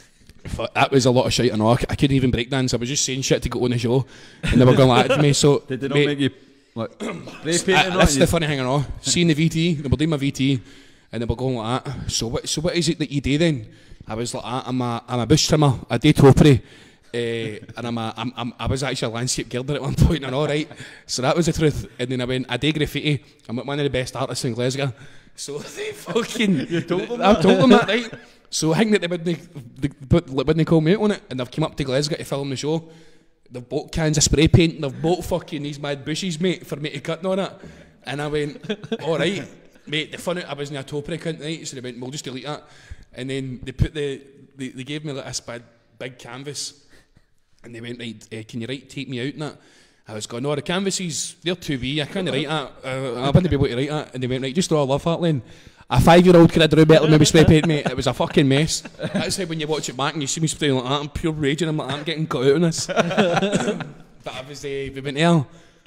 That was a lot of shit, I know. I couldn't even breakdance. I was just saying shit to go on the show, and they were going like to me. So
Did they not
mate,
make you like spray paint?
uh, that's the funny thing, I know. Seeing the V T, they were doing my V T, and they were going like that. So what? So what is it that you do then? I was like, I'm a, I'm a bush trimmer. I do topiary, uh, and I'm a, I'm, I'm, I was actually a landscape girder at one point, and all right. So that was the truth. And then I went, I do graffiti. I'm one of the best artists in Glasgow. So they fucking,
You told them
I
that?
told them that, right? So I think that they wouldn't, they, but wouldn't call me out on it, and they've come up to Glasgow to film the show. They've bought cans of spray paint, and they've bought fucking these mad bushes, mate, for me to cut on it. And I went, all right, mate. The fun out, I was in a topiary cunt, right? So they went, we'll just delete that. And then they put the, they, they gave me like this big, big canvas, and they went, right, uh, can you write take me out in that? I was going, no, the canvases, they're too wee, I can't write that. Uh, I wouldn't be able to write that. And they went, right, just draw a love heart line. A five-year-old could have drew better than maybe spray paint, mate. It was a fucking mess. That's how when you watch it back and you see me spraying like that, I'm pure raging. I'm like, I'm getting cut out on this. But I was, uh, we went there.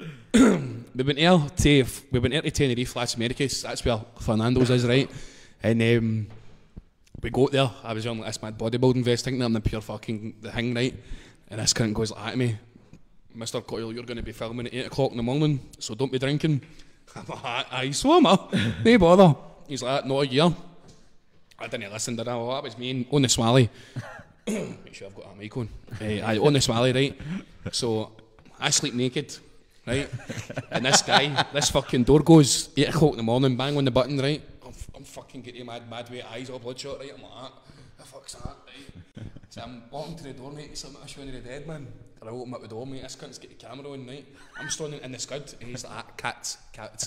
we went there to, we went there to Tenerife, Las Americas. That's where Fernando's is, right? And um, we go there. I was on like this mad bodybuilding vest, thinking I'm the pure fucking the thing, right? And this cunt goes like that to me. Mister Coyle, you're going to be filming at eight o'clock in the morning, so don't be drinking. I'm like, aye, swimmer. No bother. He's like, not a year. I didn't listen to that. Well, that was me on the Swally. Make sure I've got a mic on. Uh, I, on the Swally, right? So I sleep naked, right? And this guy, this fucking door goes eight o'clock in the morning, bang on the button, right? I'm, I'm fucking getting mad, mad with eyes all bloodshot, right? I'm like, ah, the fuck's that, right? So I'm walking to the door, mate. Something I showing the dead man. I open up the door, mate. This cunt's got the camera on, right? I'm standing in the scud, and he's like, ah, cats, cats.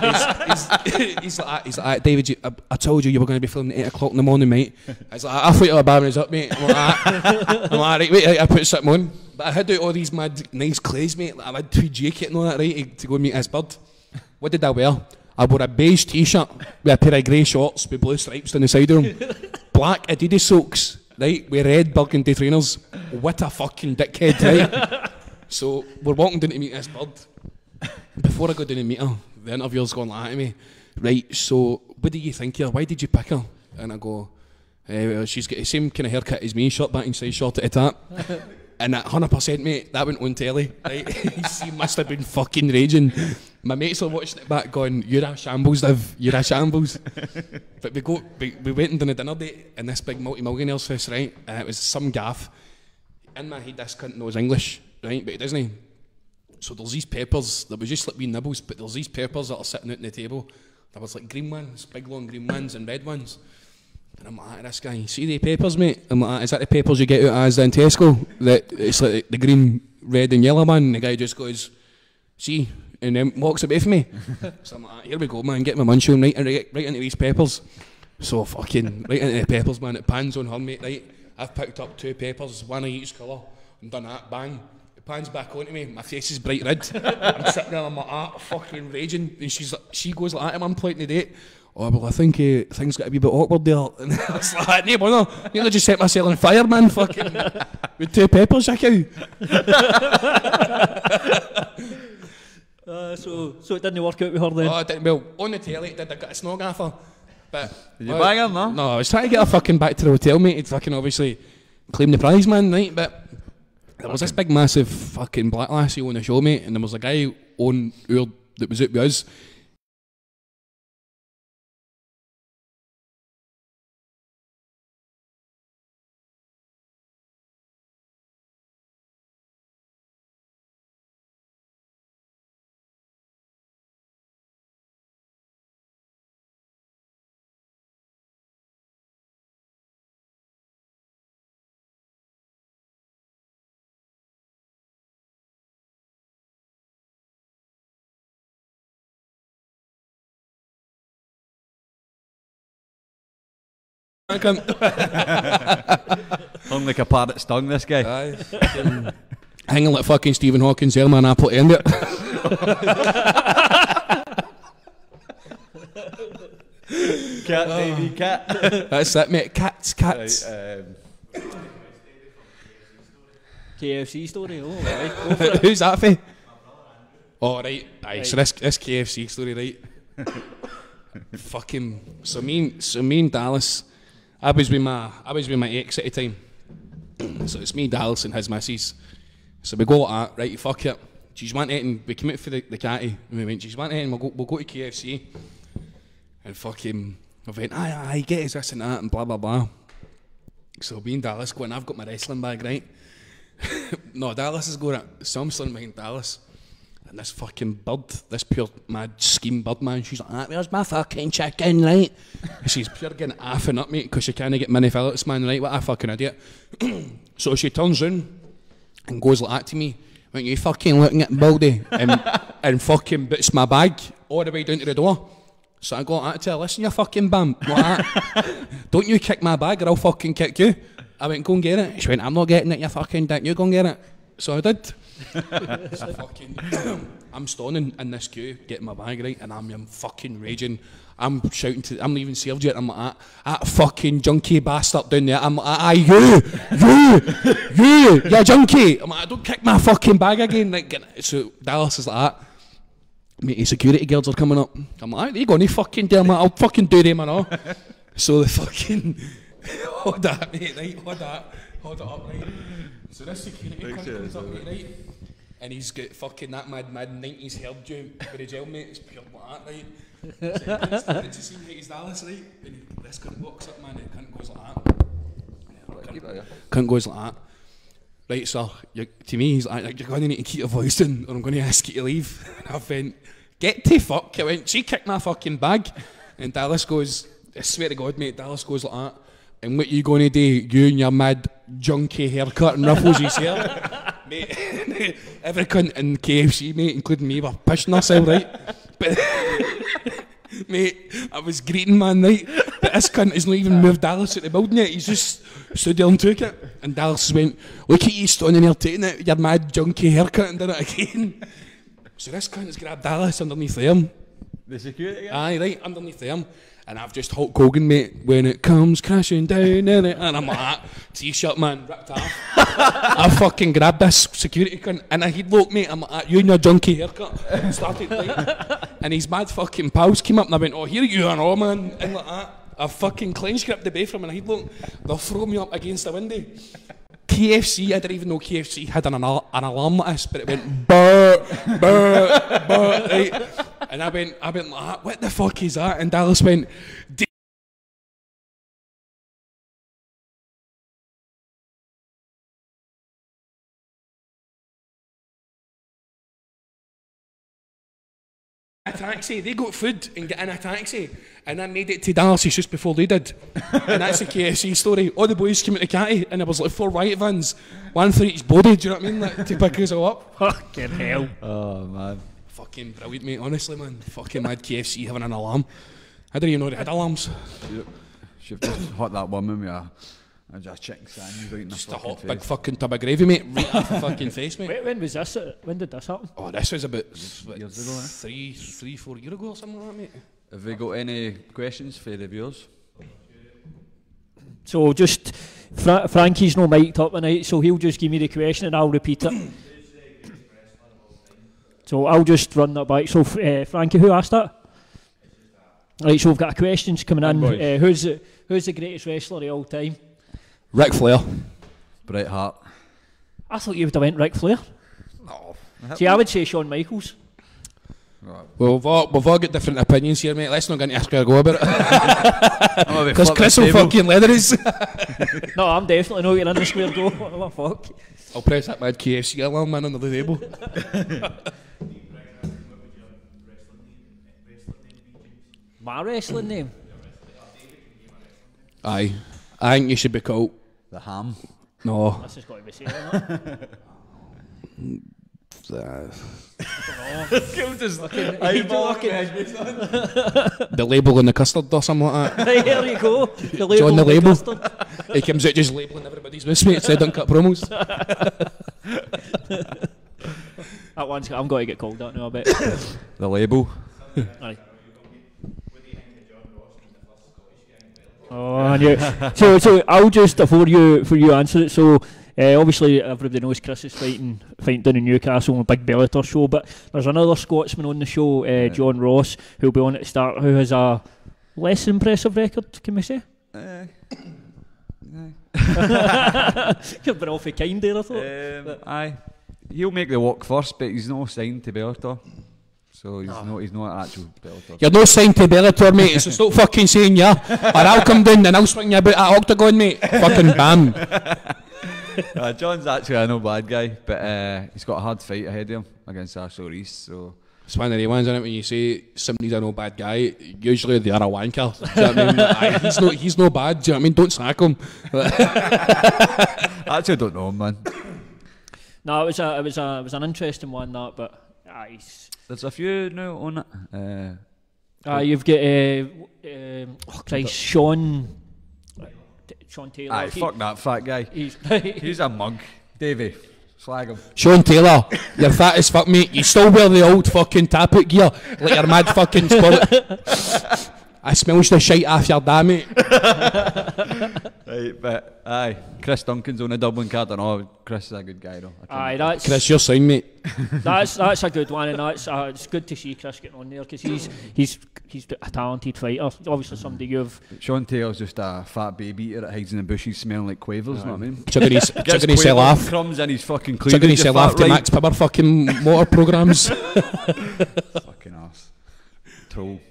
he's, he's, he's like, he's like, David, you, I, I told you you were going to be filming at eight o'clock in the morning, mate. I was like, I thought you were bamming us up, mate. I'm like, ah. I'm like, right, wait, right, I put something on. But I had out all these mad, nice clays, mate. Like, I had tweed jacket and all that, right, to, to go and meet this bird. What did I wear? I wore a beige t-shirt with a pair of grey shorts with blue stripes down the side of them. Black Adidas socks. Right, with red burgundy trainers. What a fucking dickhead, right? So we're walking down to meet this bird. Before I go down and meet her, the interviewer's going like that to me. Right, so what do you think here? Why did you pick her? And I go, eh, well, she's got the same kind of haircut as me, short back inside, short at the top. And that one hundred percent, mate, that went on telly, right? He must have been fucking raging. My mates are watching it back going, you're a shambles, Liv, you're a shambles. But we go, we, we went and done a dinner date in this big multi-millionaires fest, right? And it was some gaff. In my head, this cunt knows English, right? But he doesn't. So there's these peppers, there was just like wee nibbles, but there's these peppers that are sitting out on the table. There was like green ones, big long green ones and red ones. And I'm like, this guy, see the peppers, mate? I'm like, is that the peppers you get out as in Tesco? That it's like the green, red and yellow one. And the guy just goes, see, and then walks away from me. So I'm like, here we go, man, get my munch on right, right, right into these peppers. So fucking, right into the peppers, man, it pans on her, mate, right? I've picked up two peppers, one of each colour, and done that, bang. It pans back onto me, my face is bright red. I'm sitting there, I'm like, ah, fucking raging. And she's, she goes like that to me, I'm pointing the date. Oh, well, I think uh, things got a wee bit awkward there. And I was like, no, bother. Nearly just set myself on fire, man, fucking, with two peppers, I cow.
Uh, so, so it didn't work out with her then?
Oh, it didn't. Well, on the telly, it did. I got a snog off her. But
Did you
well,
bang him, no?
No, I was trying to get her fucking back to the hotel, mate. He'd fucking obviously claim the prize, man, right? But there was this big, massive fucking black lassie on the show, mate, and there was a guy on our that was out with us.
Hung like a parrot's tongue, this guy.
Aye, fucking hanging like fucking Stephen Hawking's there, man. Apple to end it.
Cat, baby, cat.
That's it, mate. Cats, cats.
Right, um,
K F C story, oh, right, go for it.
Who's that for? Oh, right. Aye, so this, this K F C story, right? Fucking. So me, and, so me and Dallas, I was with my, I was with my ex at the time. So it's me, Dallas, and his missus. So we go at right, fuck it. She's went out and we came out for the, the catty. And we went, she's went out and we'll go, we'll go to K F C. And fucking, I went, aye, aye, get us this and that, and blah, blah, blah. So me and Dallas go, and I've got my wrestling bag, right? No, Dallas is going at some son behind Dallas. And this fucking bird, this pure mad scheme bird, man, she's like, ah, where's my fucking chicken, right? And she's pure getting affing up, mate, because she can't get Minnie Phillips, man, right? What a fucking idiot. So she turns round and goes like that to me. When you fucking looking at Baldy and, and fucking boots my bag all the way down to the door. So I go like that to her, listen, you fucking bum, like that. Don't you kick my bag or I'll fucking kick you. I went, go and get it. She went, I'm not getting it, you fucking dick, you go and get it. So I did. So fucking, I'm standing in this queue, getting my bag right, and I'm, I'm fucking raging. I'm shouting to, I'm not even served yet, I'm like, that, that fucking junkie bastard down there. I'm like, aye, you, you, you, you junkie. I'm like, don't kick my fucking bag again. Like, so Dallas is like that. Mate, security guards are coming up. I'm like, there you go, any fucking damn, like, I'll fucking do them and all. So the fucking, hold that, mate, right, hold that, hold it up, right. So this security cunt comes up, mate, right, and he's got fucking that mad, mad nineties hairdo with the gel, mate, it's pure like that, right. So did you see Hades Dallas, right, and this cunt walks up, man, and the cunt goes like that. Cunt, cunt goes like that. Right, so you're, to me, he's like, you're going to need to keep your voice down, or I'm going to ask you to leave. And I went, get to fuck. I went, she kicked my fucking bag. And Dallas goes, I swear to God, mate, Dallas goes like that. And what you going to do, you and your mad junkie haircut and ruffles his hair? Mate, every cunt in K F C, mate, including me, were pushing ourselves, right? But, mate, I was greeting, man, right? But this cunt has not even moved Dallas at the building yet. He's just stood there and took it. And Dallas went, look at you standing there taking it, your mad junkie haircut, and did it again. So this cunt has grabbed Dallas underneath the arm.
The security guy?
Aye, right, underneath the arm. And I've just Hulk Hogan, mate, when it comes crashing down in it. And I'm like, that t-shirt, man, ripped off. I fucking grabbed this security cunt, and he'd look, mate, I'm like, you and your junkie haircut. Started like, and his mad fucking pals came up, and I went, oh, here you are, oh, man, and like that. I fucking clench gripped the bay from him, and he'd look, they'll throw me up against the window. K F C, I didn't even know K F C had an, an alarm like this, but it went burr, burr, burr, right? And I went, I went like that, what the fuck is that? And Dallas went, D- a taxi, they got food and get in a taxi, and I made it to Dallas just before they did. And that's the K F C story. All the boys came out to Catty, and there was like four white vans, one for each body, do you know what I mean, like, to pick us all up.
Fucking hell.
Oh, man.
Fucking brilliant, mate, honestly, man. Fucking mad K F C having an alarm. I didn't even know they had alarms.
Yep. Should have just hot that woman with a, a just chicken sandwich right in the
Just a
fucking
hot
face.
big fucking tub of gravy, mate, right off the fucking face, mate.
Wait, when was this? uh, When did this happen?
Oh, this was about what,
Years ago, eh?
three, three, four years ago or something like that, mate.
Have we got any questions for the viewers?
So just, Fra- Frankie's no mic'd up tonight, so he'll just give me the question and I'll repeat it. So I'll just run that back. So uh, Frankie, who asked that? Right, so we've got questions coming in.
Boys.
Uh, who's the, who's the greatest wrestler of all time?
Ric Flair.
Bret Hart.
I thought you would have went Ric Flair.
No.
See, I would say Shawn Michaels.
Right.
Well, we've all, we've all got different opinions here, mate. Let's not get into a square go about it.
I'm gonna be
Because
flipping
Chris
the
will
table.
fucking leather us.
No, I'm definitely not getting in the square go. What the fuck?
I'll press that mad K F C alarm, man, under the table.
My wrestling name?
Aye. I think you should be called.
The Ham.
No.
This has got to be saying that.
Uh,
Eyeball.
the label in the custard or something like that.
Right, there you go. The label.
John the
and
label.
custard.
He comes out just labelling everybody's with me. It's said uncut promos.
That one's. I'm going to get called that now, I bet.
The label.
Aye. Oh, I knew. so, so I'll just before you for you answer it. So, uh, obviously, everybody knows Chris is fighting fighting down in Newcastle on a big Bellator show. But there's another Scotsman on the show, uh, John Ross, who'll be on at the start, who has a less impressive record. Can we say?
Uh,
You've been awfully kind there, I thought.
um, aye. He'll make the walk first, but he's not signed to Bellator. So he's not he's not an actual Bellator.
You're no signed to Bellator, mate, so stop fucking saying yeah. Or I'll come down and I'll swing you about that octagon, mate. Fucking bam.
uh, John's actually a no bad guy, but uh, he's got a hard fight ahead of him against Ashley Reese. So
It's one of the ones, isn't it, when you say somebody's a no bad guy, usually they are a wanker. Do you know what I mean? Aye, he's, no, he's no bad, do you know what I mean? Don't sack him.
I actually don't know him, man.
No, it was a, it was a, it was an interesting one that, but ah, he's,
There's a few now on it. Uh,
ah, you've got uh, um, oh Christ, Sean, Sean Taylor.
aye,
He-
fuck that fat guy.
He's,
He's a mug. Davey, slag him.
Sean Taylor, you're fat as fuck, mate. You still wear the old fucking tappet gear like you're mad fucking sport. I smells the shite off your dad, mate.
Right, but aye, Chris Duncan's on a Dublin card. I know Chris is a good guy though. I
aye,
can't-
that's
Chris, you're signed, mate.
that's that's a good one, and that's uh, it's good to see Chris getting on there because he's he's he's a talented fighter. Obviously, somebody you've
Sean Taylor's just a fat baby eater that hides in the bushes smelling like quavers, you know what I mean?
Chugging his,
Gets
chugging his
quaver
off.
crumbs in his fucking cleavage.
Chugging
you
his
fat
off to
right.
Max Pipper fucking motor programmes.
Fucking ass. Troll.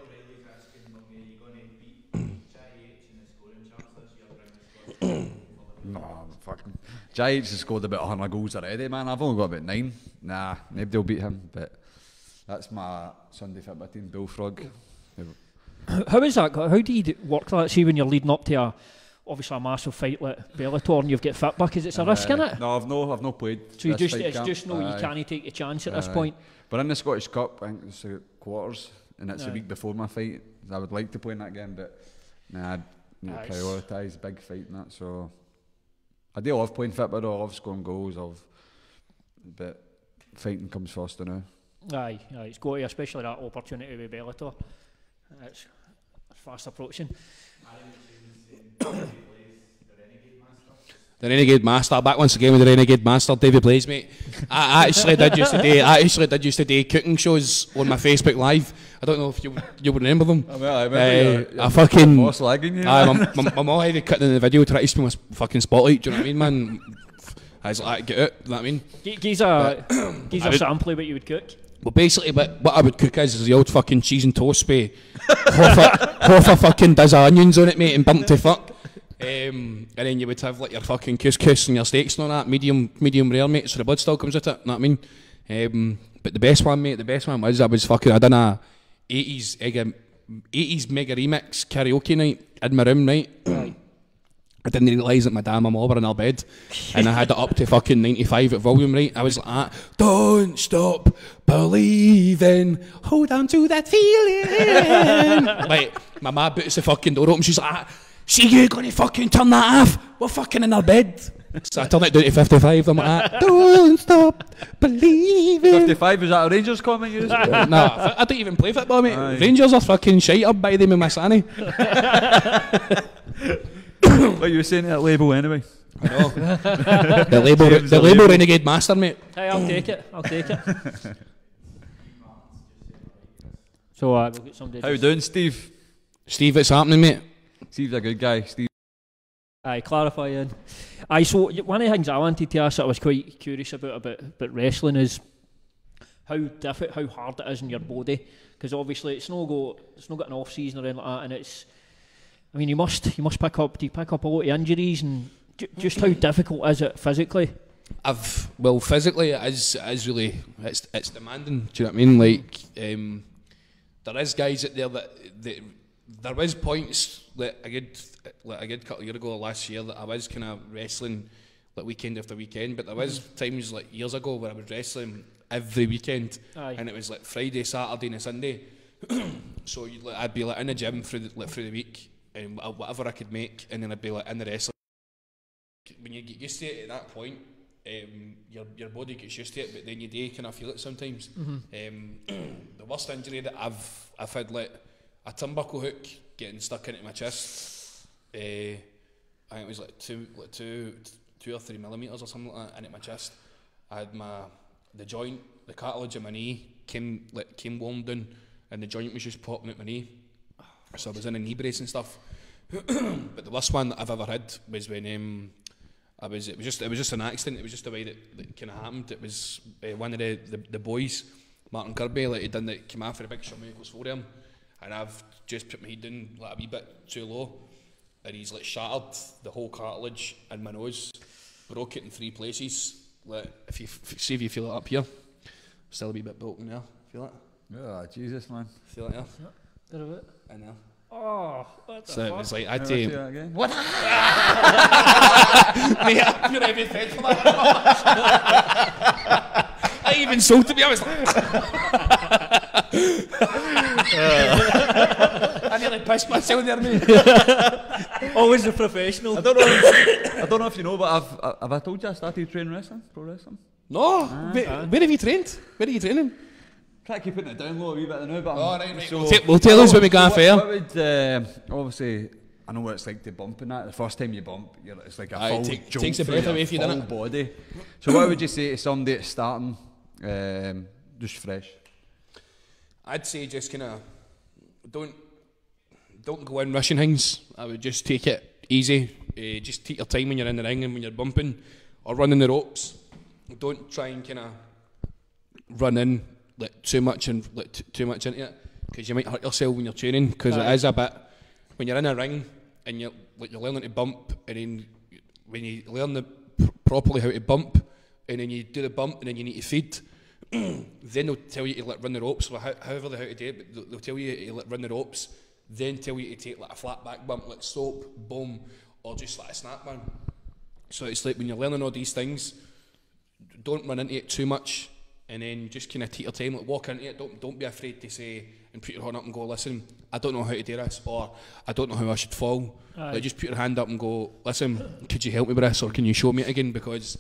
No, fucking. J H has scored about one hundred goals already, man. I've only got about nine. Nah, nobody will beat him, but that's my Sunday football team, Bullfrog.
how is that? How do you d- work that? See when you're leading up to a obviously a massive fight like Bellator and you've got fit back, is it a risk in
Uh,
it?
No, I've no, I've no played.
So you
this
just
fight
it's
camp.
just no, you
Aye.
can't take a chance at this
Aye.
point.
But in the Scottish Cup, I think it's the quarters, and it's
Aye.
a week before my fight. I would like to play in that game, but nah, I'd need to
Aye.
prioritise big fight and that. So I do love playing football, though. I love scoring goals, I love, but fighting comes first now.
Aye, aye, it's got to, especially that opportunity with Bellator. It's, it's fast approaching.
The Renegade Master, back once again with the Renegade Master, David Blaze, mate. I, I actually did used to do, I actually did used to do cooking shows on my Facebook Live. I don't know if you you would remember them.
I, mean, I
remember Uh, I fucking-
boss lagging you.
Aye, my, my, my mum had to cut in the video to try to spin my fucking spotlight, do you know what I mean, man? I was like, get out, you know what I mean?
G- Gives a, gives
I
a
would-
sample of what you would cook.
Well, basically, what, what I would cook is, is the old fucking cheese and toast with half a, half a fucking dozen onions on it, mate, and burnt to fuck. Um, and then you would have like your fucking couscous and your steaks and all that, medium medium rare, mate, so the blood still comes with it, you know what I mean? Um, but the best one, mate, the best one was, I was fucking, I done a eighties, eighties mega remix karaoke night in my room, right? I didn't realise that my dad and my mum were in our bed, and I had it up to fucking ninety-five at volume, right? I was like, ah, don't stop believing, hold on to that feeling. Like, my ma boots the fucking door open, she's like, ah, see you gonna fucking turn that off? We're fucking in our bed. So I turned it down to fifty-five, I'm like, ah, don't stop believing.
fifty-five, is that a Rangers comment you just?
Uh, nah, I don't even play football, mate.
Aye.
Rangers are fucking shite up by them in my sanny.
What you were saying to that label anyway?
I know. the label,
James
the
the
label
label.
Renegade Master, mate.
Hey, I'll take it. I'll take it. So uh, we'll get somebody.
How you doing, Steve?
Steve, what's happening, mate?
Steve's a good guy. Steve.
Aye, clarify then. Aye, so y- one of the things I wanted to ask that I was quite curious about about, about wrestling is how difficult, how hard it is in your body, because obviously it's not go, it's not got an off season or anything like that, and it's, I mean, you must you must pick up, do you pick up a lot of injuries, and j- just how difficult is it physically?
I've well, physically it is, it is really it's it's demanding. Do you know what I mean? Like, um, there is guys out there that, that there was points that I did like I did a couple of years ago, last year, that I was kind of wrestling like weekend after weekend. But there was times like years ago where I was wrestling every weekend,
Aye.
and it was like Friday, Saturday, and a Sunday. So you'd, like, I'd be like in the gym through the, like, through the week, and whatever I could make, and then I'd be like in the wrestling. When you get used to it at that point, um, your your body gets used to it, but then you do kind of feel it sometimes.
Mm-hmm.
Um, the worst injury that I've I've had, like a turnbuckle hook getting stuck into my chest. Uh, I think it was like two like two two or three millimeters or something like that into my chest. I had my the joint, the cartilage in my knee came like came worn down, and the joint was just popping at my knee. So I was in a knee brace and stuff. But the worst one that I've ever had was when um, I was it was just it was just an accident. It was just the way that, that kind of happened. It was uh, one of the, the the boys, Martin Kirby, like he done that, came out for a big shot, goes for him, and I've just put my head down like a wee bit too low, and he's like shattered the whole cartilage in my nose, broke it in three places. Like if you f- see if you feel it up here, still a wee bit broken there. Feel it?
Oh, Jesus, man.
Feel it there?
Bit of it.
I know.
Oh, what the
So it
fuck?
was like I'd
Never see
take.
that again.
What? Mate, I put every fed for that. I even sold to be honest. I nearly pissed myself there, mate.
Always a professional.
I don't know. If, I don't know if you know, but I've have I told you I started training wrestling, pro wrestling.
No, where, where have you trained? Where are you training?
Try to keep it down low a wee bit now, but
Oh,
I'm-
right, right.
so-
We'll, ta- we'll tell us when we go
what,
off air.
What would uh, obviously? I know what it's like to bump in that. The first time you bump, you're, it's like a
Aye,
full
take-
jolt
takes the
through
breath
your
away if you done
full
it.
body. So what would you say to somebody that's starting, um, just fresh?
I'd say just kind of don't don't go in rushing things. I would just take it easy. Uh, just take your time when you're in the ring and when you're bumping or running the ropes. Don't try and kind of run in like too much and like t- too much into it, because you might hurt yourself when you're training. Because it is a bit when you're in a ring and you're like you're learning to bump, and then when you learn the pr- properly how to bump, and then you do the bump and then you need to feed. Then they'll tell you to like run the ropes, or how, however they how to do it, but they'll, they'll tell you to like run the ropes, then tell you to take like a flat back bump, like soap, boom, or just like a snap man. So it's like when you're learning all these things, don't run into it too much, and then just kind of take your time, like walk into it. Don't don't be afraid to say and put your hand up and go, listen, I don't know how to do this, or I don't know how I should fall.
Aye.
Like just put your hand up and go, listen, could you help me with this, or can you show me it again? Because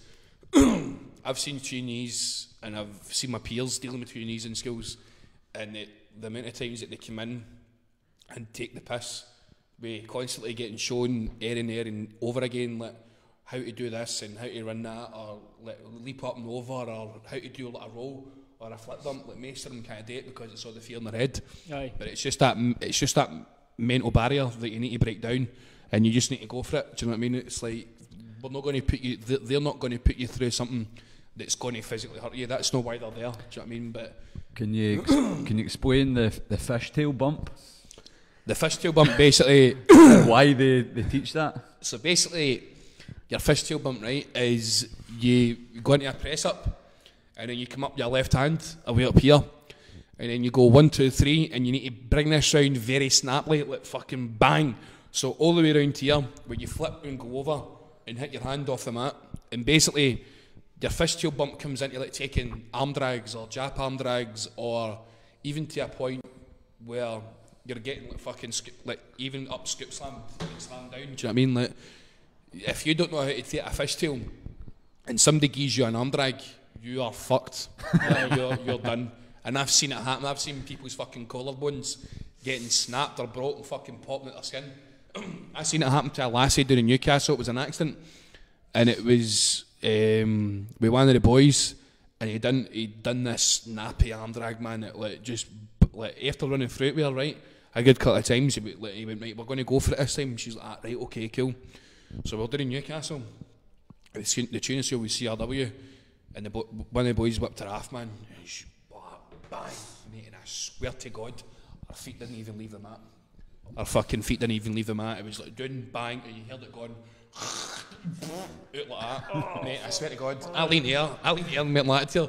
I've seen trainees and I've seen my peers dealing with trainees in schools, and it, the amount of times that they come in and take the piss, we constantly getting shown air and air and over again, like how to do this and how to run that, or like leap up and over, or how to do like a roll or a flip bump. Like most of them can't do it because it's all the fear in their head.
Aye.
But it's just that it's just that mental barrier that you need to break down, and you just need to go for it. Do you know what I mean? It's like we're not going to put you. They're not going to put you through something that's going to physically hurt you. That's not why they're there. Do you know what I mean? But
Can you ex- can you explain the the fishtail bump?
the fishtail bump basically.
Why they, they teach that?
So basically, your fishtail bump, right, is you go into a press up, and then you come up your left hand away up here, and then you go one, two, three, and you need to bring this round very snappily, like fucking bang. So all the way around here, where you flip and go over and hit your hand off the mat, and basically your fishtail bump comes into like taking arm drags or jap arm drags, or even to a point where you're getting like fucking scoop, like even up scoop slam, slam down. Do you know what I mean? Like if you don't know how to take a fishtail and somebody gives you an arm drag, you are fucked. you're, you're done. And I've seen it happen. I've seen people's fucking collarbones getting snapped or broken, fucking popping at their skin. I've seen it happen to a lassie down in Newcastle. It was an accident, and it was um, with one of the boys, and he done he done this nappy arm drag, man. It like just b- like, after running through it with her, right, a good couple of times, he, w- like, he went, right, we're going to go for it this time. She's like, ah, right, okay, cool. So we're doing Newcastle. The, the tuning seal was C R W, and the bo- one of the boys whipped her off, man. And she, bang, mate, and I swear to God, her feet didn't even leave the mat. Her fucking feet didn't even leave the mat. It was like doing bang, and you heard it going out like that. Oh. Mate, I swear to God, I leaned here, I leaned here and went like that to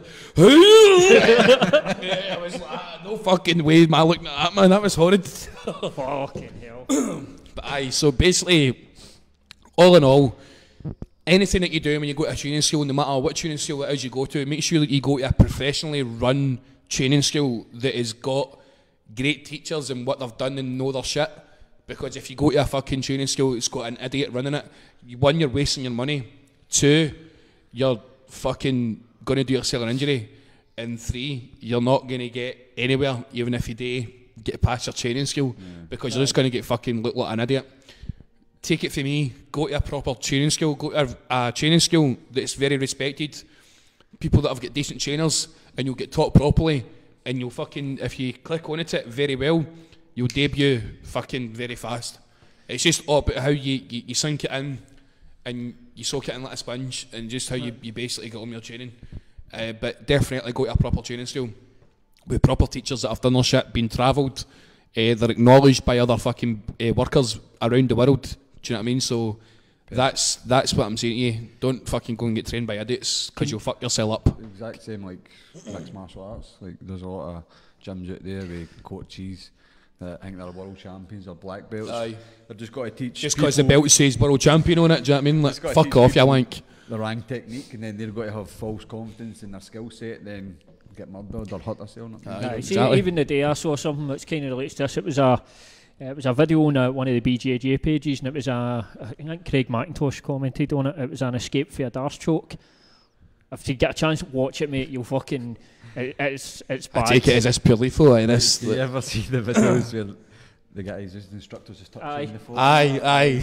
her. Yeah, I was like, ah, no fucking way, man, looking at that, man, that was horrid.
Fucking hell.
But aye, so basically, all in all, anything that you do when you go to a training school, no matter what training school it is you go to, make sure that you go to a professionally run training school that has got great teachers and what they've done and know their shit. Because if you go to a fucking training school that's got an idiot running it, one, you're wasting your money. Two, you're fucking going to do yourself an injury. And three, you're not going to get anywhere, even if you do get past your training school, yeah. because you're just going to get fucking look like an idiot. Take it from me, go to a proper training school, go to a, a training school that's very respected, people that have got decent trainers, and you'll get taught properly, and you'll fucking, if you click on it very well, you'll debut fucking very fast. It's just all about how you, you, you sink it in, and you soak it in like a sponge, and just how you, you basically get on your training. Uh, but definitely go to a proper training school with proper teachers that have done their shit, been travelled, uh, they're acknowledged by other fucking uh, workers around the world. Do you know what I mean? So that's that's what I'm saying to you. Don't fucking go and get trained by idiots, because you'll fuck yourself up.
Exact same like mixed martial arts. Like there's a lot of gyms out there with coaches that think they're world champions or black belts.
Aye.
They've just got to teach.
Just because the belt says world champion on it, do you know what I mean? Like, fuck off, you wank.
The rank technique, and then they've got to have false confidence in their skill set, then get murdered or hurt themselves.
Aye, see, exactly. Even the day I saw something that's kind of relates to this, it was a it was a video on a, one of the B J J pages, and it was a I think Craig McIntosh commented on it. It was an escape for a Darce choke. If you get a chance to watch it, mate, you'll fucking it, it's it's bad.
I take it as this pure lethal, like this.
Do you ever see the videos where the guys, just the instructors, just touching the phone?
Aye, aye.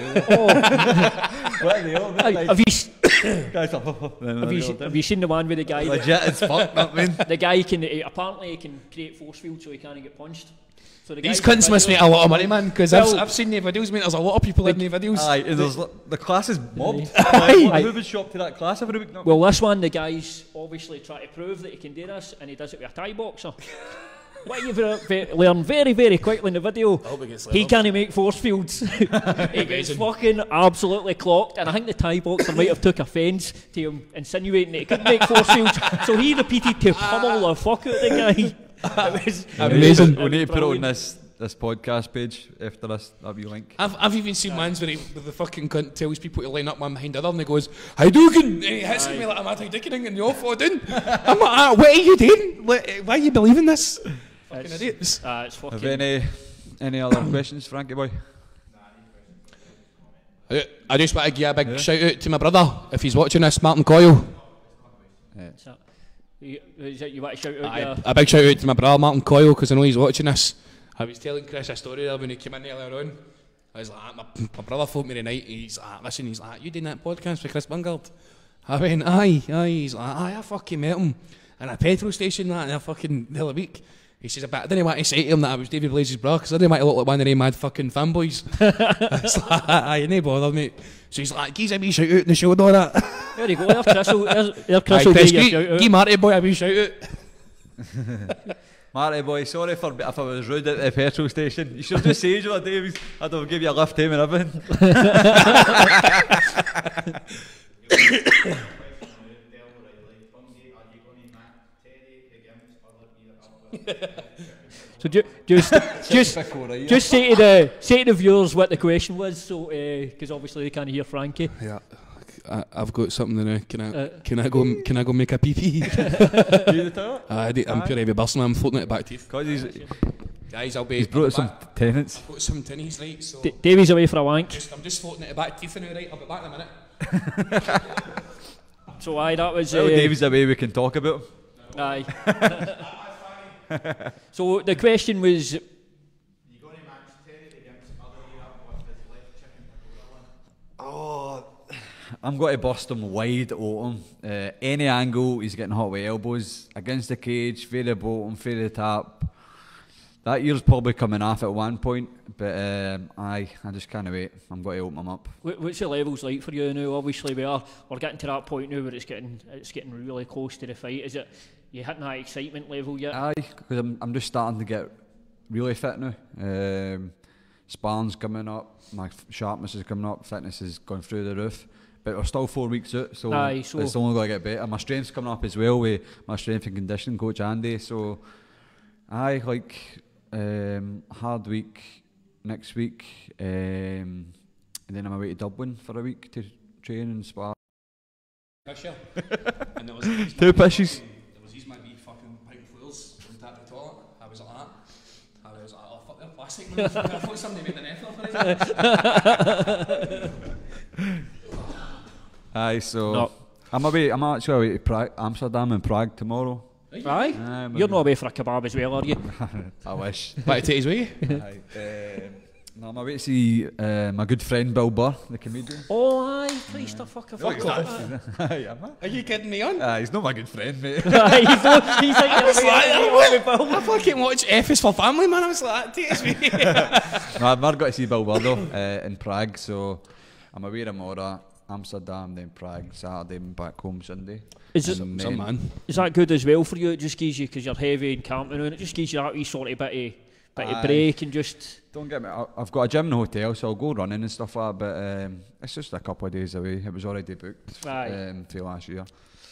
What are they all about?
Have you s-
guys are,
have you, have you seen the one with the guy?
Legit as fuck, I mean.
The guy can he, apparently he can create force field so he can't get punched. So the
These cunts must make a lot of money, man, because
Well-
I've, I've seen the videos, mate. There's a lot of people in the videos.
Aye, and there's, the class is mobbed.
Aye.
Like, who would shop to that class every week? Not
Well, this one, the guy's obviously trying to prove that he can do this, and he does it with a Thai boxer. What you've uh, ve- learned very, very quickly in the video,
hope he gets
he
leveled.
can't make force fields. He gets
Amazing.
fucking absolutely clocked, and I think the Thai boxer might have took offence to him insinuating that he couldn't make force fields, so he repeated to pummel the fuck out of the guy. It was
Amazing.
We need to put it on
brilliant.
this this podcast page after this. That'll be link.
I've, I've even seen mans where, he, where the fucking cunt tells people to line up one behind the other, and he goes, Hadouken! And he hits me like I'm Hadoukening, and they all fall down. I'm like, ah, what are you doing? Like, why are you believing this? Fucking
It's,
idiots.
uh, it's
Have
fucking...
any any other questions, Frankie boy?
I I just want to give a big shout out to my brother, if he's watching this, Martin Coyle.
So, you, is that you want to shout out
Aye,
your...
a big shout out to my brother Martin Coyle, because I know he's watching this. I was telling Chris a story there when he came in earlier on. I was like, my, my brother phoned me tonight. He's like, listen, he's like, you doing that podcast with Chris Bungard? I went, aye, aye. He's like, aye, I fucking met him in a petrol station that in a fucking the other week. He says, but I didn't want to say to him that I was David Blaze's brother, because I didn't want to look like one of them mad fucking fanboys. I was like, aye, no bother, mate. So he's like, give a wee shout out in the show and all that.
There you go, there Chris will, there, there Chris
Aye,
will
Chris,
give you a
give,
shout out.
give Marty boy a wee shout out.
Marty boy, sorry for if I was rude at the petrol station. You should have just said you were Davies. I'd have give you a lift home and everything.
So ju- just, just, just say to the say to the viewers what the question was, so because obviously they can't hear Frankie.
Yeah, I, I've got something to know. Can I,
Uh,
can I go? Can I go make a pee pee?
You the toilet?
I do, I'm pure heavy busting. I'm floating at the back teeth.
Cause he's,
Guys, I'll be.
he's brought some
back.
tenants.
I've got some tinnies, right? So
D- Davy's away for a wank.
just, I'm just floating at the back teeth now, right? I'll be back in a minute.
So aye, that was.
Well,
Uh,
Davies away, we can talk about him.
aye. So the question was.
Oh, I'm going to bust him wide open. Uh, any angle, he's getting hot with elbows against the cage, fair the bottom, fair the top. that year's probably coming off at one point, but um, aye, I just can't wait. I'm going to open them up.
What, what's the levels like for you now? Obviously, we are we're getting to that point now where it's getting it's getting really close to the fight. Is it you hitting that excitement level yet?
Aye, because I'm I'm just starting to get really fit now. Um, sparring's coming up, my f- sharpness is coming up, fitness is going through the roof. But we're still four weeks out, so,
Aye, so
it's only going to get better. My strength's coming up as well with my strength and conditioning coach Andy. So, aye, like um, hard week next week, um, and then I'm away to Dublin for a week to train and spar.
Pisher. And there was these
Two pishes.
There was these my wee fucking pint floors on the tap of the toilet. I was like that. I was like, oh fuck, they're plastic. Man. I thought somebody made an effort for it.
Aye, so
No.
I'm away. I'm actually away to Prague, Amsterdam and Prague tomorrow.
Aye,
Aye,
you're not away for a kebab as well, are you?
I wish.
Back to take his way.
Aye. Um, no, I'm away to see uh, my good friend Bill Burr, the comedian.
Oh, aye, Christ, a fuck, a fuck off.
Aye, am I?
Are you kidding me on?
Aye, he's not my good friend, mate.
Aye, he's not- he's like,
I was
"You're
like,
away,
I,
you're away with Bill."
I fucking watch F is for Family, man. I was like, take his way.
No, I've never got to see Bill Burr though, uh, in Prague, so I'm away tomorrow, Amsterdam, then Prague, Saturday, and back home Sunday.
Is it-
And
Some
then-
man.
Is that good as well for you? It just gives you, because you're heavy and camping, and it just gives you that wee sort of bit of, bit of
Aye.
break and just...
Don't get me, I- I've got a gym in the hotel, so I'll go running and stuff like that, but um, it's just a couple of days away. It was already booked
Aye.
um, till last year.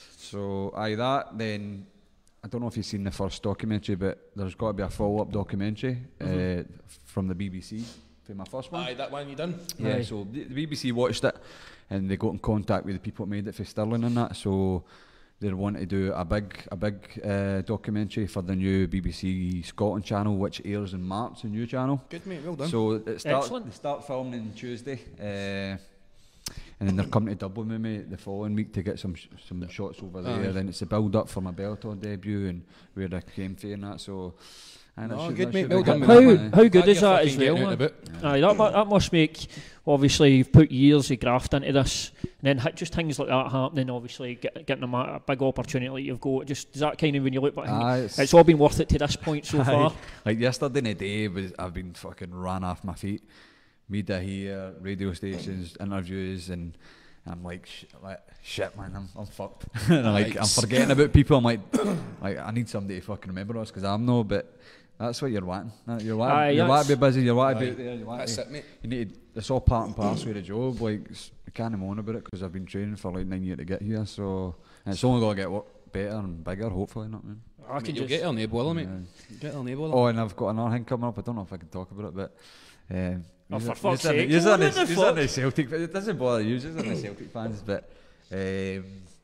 So, aye, that, then, I don't know if you've seen the first documentary, but there's got to be a follow-up documentary uh, from the B B C for my first one.
Aye, that one you done.
Yeah,
Aye.
so the, the B B C watched it and they got in contact with the people that made it for Stirling and that, so they wanted to do a big a big uh, documentary for the new B B C Scotland channel, which airs in March, the new channel.
Good mate, well done.
So it start,
Excellent.
they start filming on Tuesday, uh, and then they're coming to Dublin with me the following week to get some sh- some shots over there.
Aye.
Then it's a build up for my Bellator debut and where I came from and that. So, and
No,
that should,
good
that
mate,
should
well
be
done
good.
with
How,
that, man.
how good
Glad
is
you're
that
fucking
as
getting
well,
out and
man?
about.
Aye, that, mu- that must make, obviously, you've put years of graft into this, and then hi- just things like that happening, obviously, get, getting a, ma- a big opportunity like you've got, just, is that kind of when you look back, and
Aye,
it's, all been worth it to this point so far?
Like yesterday in the day, was I've been fucking ran off my feet. Media here, radio stations, interviews, and I'm like, sh- like shit, man, I'm, I'm fucked. And I'm like, I'm
Yikes.
forgetting about people. I'm like, like I need somebody to fucking remember us because I'm no. But that's what you're wanting. Uh, You're wanting,
Aye,
you want to be
that's-
busy. You want to be
Aye.
out there. You want
That's
to.
it, mate.
You need. To, it's all part and parcel of the job. Like s- I can't moan about it because I've been training for like nine years to get here. So and it's only gonna get wo- better and bigger, hopefully. Not man.
I
Mate,
can
you'll
just,
get on the Ebola, mate.
Yeah.
Get on the Ebola.
Oh, and I've got another thing coming up. I don't know if I can talk about it, but. Um,
Oh,
yous
for
are-
fuck's
yous are the-
sake,
yous
what
are the-
the
yous are
fuck?
the Celtic. It doesn't bother you. Yous are the Celtic fans, but um,